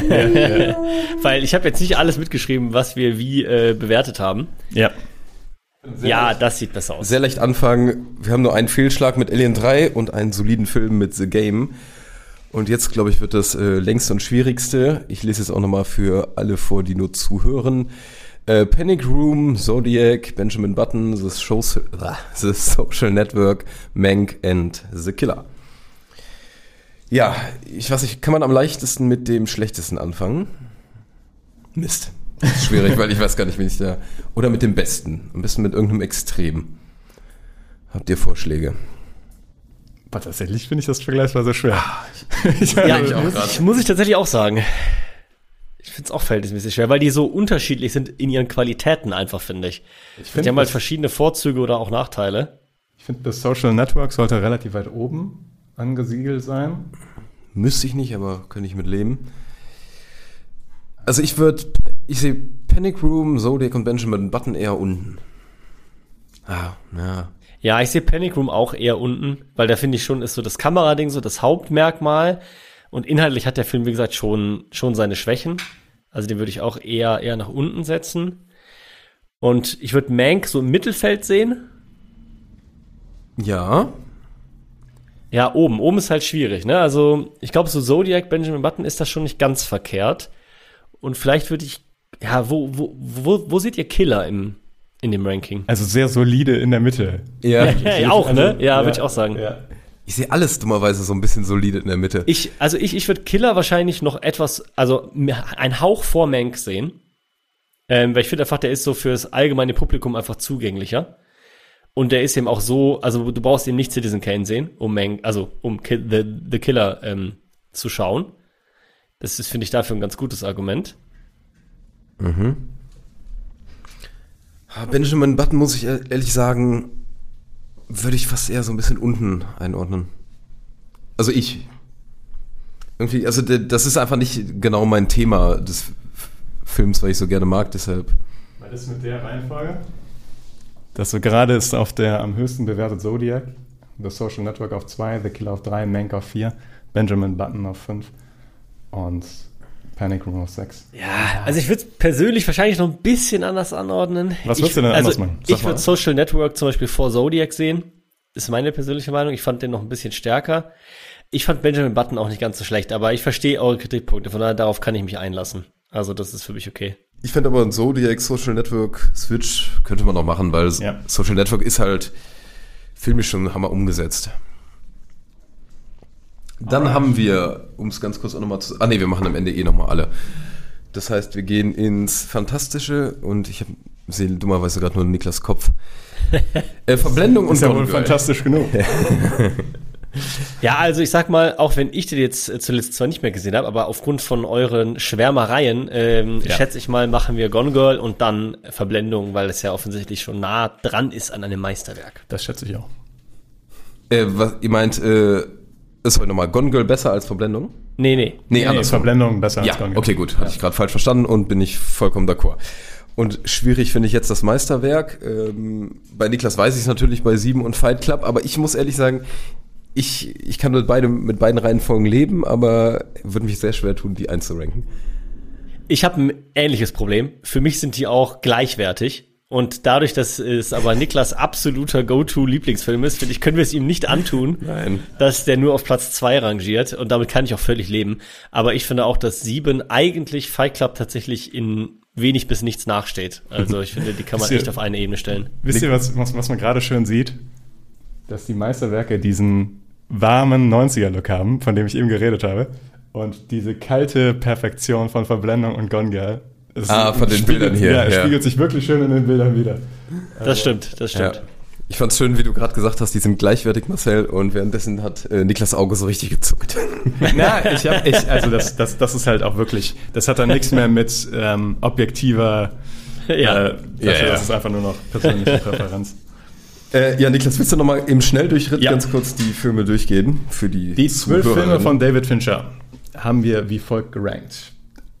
mehr. Weil ich habe jetzt nicht alles mitgeschrieben, was wir wie bewertet haben. Ja. Ja, das sieht besser aus. Sehr leicht anfangen. Wir haben nur einen Fehlschlag mit Alien 3 und einen soliden Film mit The Game. Und jetzt, glaube ich, wird das längste und schwierigste. Ich lese es auch nochmal für alle vor, die nur zuhören. Panic Room, Zodiac, Benjamin Button, The Social Network, Mank and The Killer. Ja, ich weiß nicht, kann man am leichtesten mit dem schlechtesten anfangen? Mist. Das ist schwierig, weil ich weiß gar nicht, wen ich da... Oder mit dem besten. Am besten mit irgendeinem Extrem. Habt ihr Vorschläge? Aber tatsächlich finde ich das vergleichsweise schwer. Muss ich tatsächlich auch sagen. Ich finde es auch verhältnismäßig schwer, weil die so unterschiedlich sind in ihren Qualitäten einfach, finde ich. Die haben halt verschiedene Vorzüge oder auch Nachteile. Ich finde, das Social Network sollte relativ weit oben angesiedelt sein. Müsste ich nicht, aber könnte ich mit leben. Also ich sehe Panic Room, Zodiac und Benjamin Button eher unten. Ja, ich sehe Panic Room auch eher unten, weil da finde ich schon, ist so das Kamerading so das Hauptmerkmal. Und inhaltlich hat der Film, wie gesagt, schon seine Schwächen. Also den würde ich auch eher nach unten setzen. Und ich würde Mank so im Mittelfeld sehen. Ja. Ja, oben. Oben ist halt schwierig, ne? Also ich glaube, so Zodiac, Benjamin Button ist das schon nicht ganz verkehrt. Und vielleicht würde ich, ja, wo seht ihr Killer in dem Ranking? Also sehr solide in der Mitte. Ja, auch, ne? Ja, würde ich auch sagen. Ja. Ich sehe alles dummerweise so ein bisschen solide in der Mitte. Ich würde Killer wahrscheinlich noch etwas, also einen Hauch vor Mank sehen. Weil ich finde einfach, der ist so fürs allgemeine Publikum einfach zugänglicher. Und der ist eben auch so, also du brauchst eben nicht Citizen Kane sehen, um The Killer zu schauen. Das ist, finde ich, dafür ein ganz gutes Argument. Mhm. Benjamin Button, muss ich ehrlich sagen, würde ich fast eher so ein bisschen unten einordnen. Also irgendwie, also das ist einfach nicht genau mein Thema des Films, weil ich so gerne mag, deshalb. Was ist mit der Reihenfolge? Das so gerade ist auf der am höchsten bewertet Zodiac, The Social Network auf 2, The Killer auf 3, Mank auf 4, Benjamin Button auf 5 und Panic Room auf 6. Ja, also ich würde es persönlich wahrscheinlich noch ein bisschen anders anordnen. Was würdest du denn anders machen? Ich würde Social Network zum Beispiel vor Zodiac sehen. Ist meine persönliche Meinung. Ich fand den noch ein bisschen stärker. Ich fand Benjamin Button auch nicht ganz so schlecht, aber ich verstehe eure Kritikpunkte. Von daher, darauf kann ich mich einlassen. Also das ist für mich okay. Ich finde aber ein Zodiac Social Network Switch könnte man noch machen, weil Social Network ist halt filmisch schon hammer umgesetzt. Dann haben wir, um es ganz kurz auch nochmal zu... wir machen am Ende nochmal alle. Das heißt, wir gehen ins Fantastische und ich sehe dummerweise gerade nur Niklas Kopf. Verblendung und ist ja wohl fantastisch genug. Ja, also ich sag mal, auch wenn ich den jetzt zuletzt zwar nicht mehr gesehen habe, aber aufgrund von euren Schwärmereien, schätze ich mal, machen wir Gone Girl und dann Verblendung, weil es ja offensichtlich schon nah dran ist an einem Meisterwerk. Das schätze ich auch. Was ihr meint, ist heute nochmal Gone Girl besser als Verblendung? Nee, anders. Verblendung besser als Gone Girl. Okay, gut. Hatte ich gerade falsch verstanden und bin ich vollkommen d'accord. Und schwierig finde ich jetzt das Meisterwerk. Bei Niklas weiß ich es natürlich bei 7 und Fight Club, aber ich muss ehrlich sagen, ich kann mit beiden Reihenfolgen leben, aber würde mich sehr schwer tun, die einzuranken. Ich habe ein ähnliches Problem. Für mich sind die auch gleichwertig. Und dadurch, dass es aber Niklas absoluter Go-To-Lieblingsfilm ist, finde ich, können wir es ihm nicht antun, dass der nur auf Platz 2 rangiert. Und damit kann ich auch völlig leben. Aber ich finde auch, dass 7 eigentlich Fight Club tatsächlich in wenig bis nichts nachsteht. Also ich finde, die kann man echt auf eine Ebene stellen. Wisst ihr, was man gerade schön sieht? Dass die Meisterwerke diesen warmen 90er-Look haben, von dem ich eben geredet habe. Und diese kalte Perfektion von Verblendung und Gone Girl. Von den Bildern hier. Ja, spiegelt sich wirklich schön in den Bildern wieder. Das stimmt. Ja. Ich fand's schön, wie du gerade gesagt hast, die sind gleichwertig, Marcel, und währenddessen hat Niklas Auge so richtig gezuckt. Also das ist halt auch wirklich, das hat dann nichts mehr mit objektiver, das ist einfach nur noch persönliche Präferenz. Niklas, willst du nochmal im Schnelldurchritt ganz kurz die Filme durchgehen? Für die 12 Filme von David Fincher haben wir wie folgt gerankt.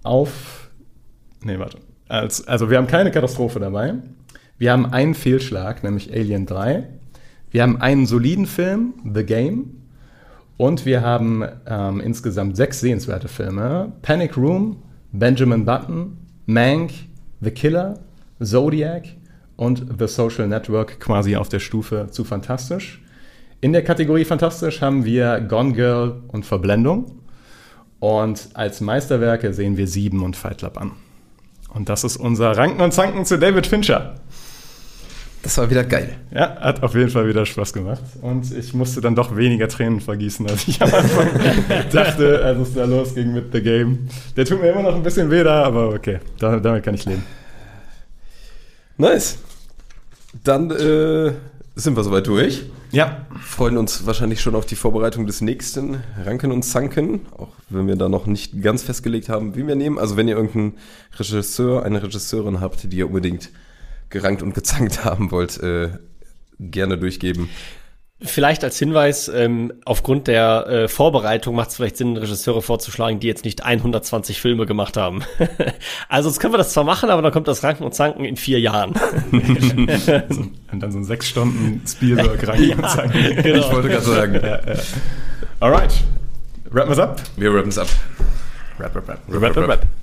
Also wir haben keine Katastrophe dabei. Wir haben einen Fehlschlag, nämlich Alien 3. Wir haben einen soliden Film, The Game. Und wir haben insgesamt 6 sehenswerte Filme. Panic Room, Benjamin Button, Mank, The Killer, Zodiac und The Social Network quasi auf der Stufe zu fantastisch. In der Kategorie fantastisch haben wir Gone Girl und Verblendung. Und als Meisterwerke sehen wir 7 und Fight Club an. Und das ist unser Ranken und Zanken zu David Fincher. Das war wieder geil. Ja, hat auf jeden Fall wieder Spaß gemacht. Und ich musste dann doch weniger Tränen vergießen, als ich am Anfang dachte, als es da losging mit The Game. Der tut mir immer noch ein bisschen weh da, aber okay, damit kann ich leben. Nice. Dann sind wir soweit durch. Ja. Freuen uns wahrscheinlich schon auf die Vorbereitung des nächsten Ranken und Zanken, auch wenn wir da noch nicht ganz festgelegt haben, wie wir nehmen. Also wenn ihr irgendeinen Regisseur, eine Regisseurin habt, die ihr unbedingt gerankt und gezankt haben wollt, gerne durchgeben. Vielleicht als Hinweis, aufgrund der Vorbereitung macht es vielleicht Sinn, Regisseure vorzuschlagen, die jetzt nicht 120 Filme gemacht haben. Also jetzt können wir das zwar machen, aber dann kommt das Ranken und Zanken in 4 Jahren. Und dann so 6 Stunden Spielberg-Ranken und Zanken. Genau. Ich wollte gerade sagen. Ja. Alright. Rappen wir's ab? Wir rappen es ab. Rap. Rap.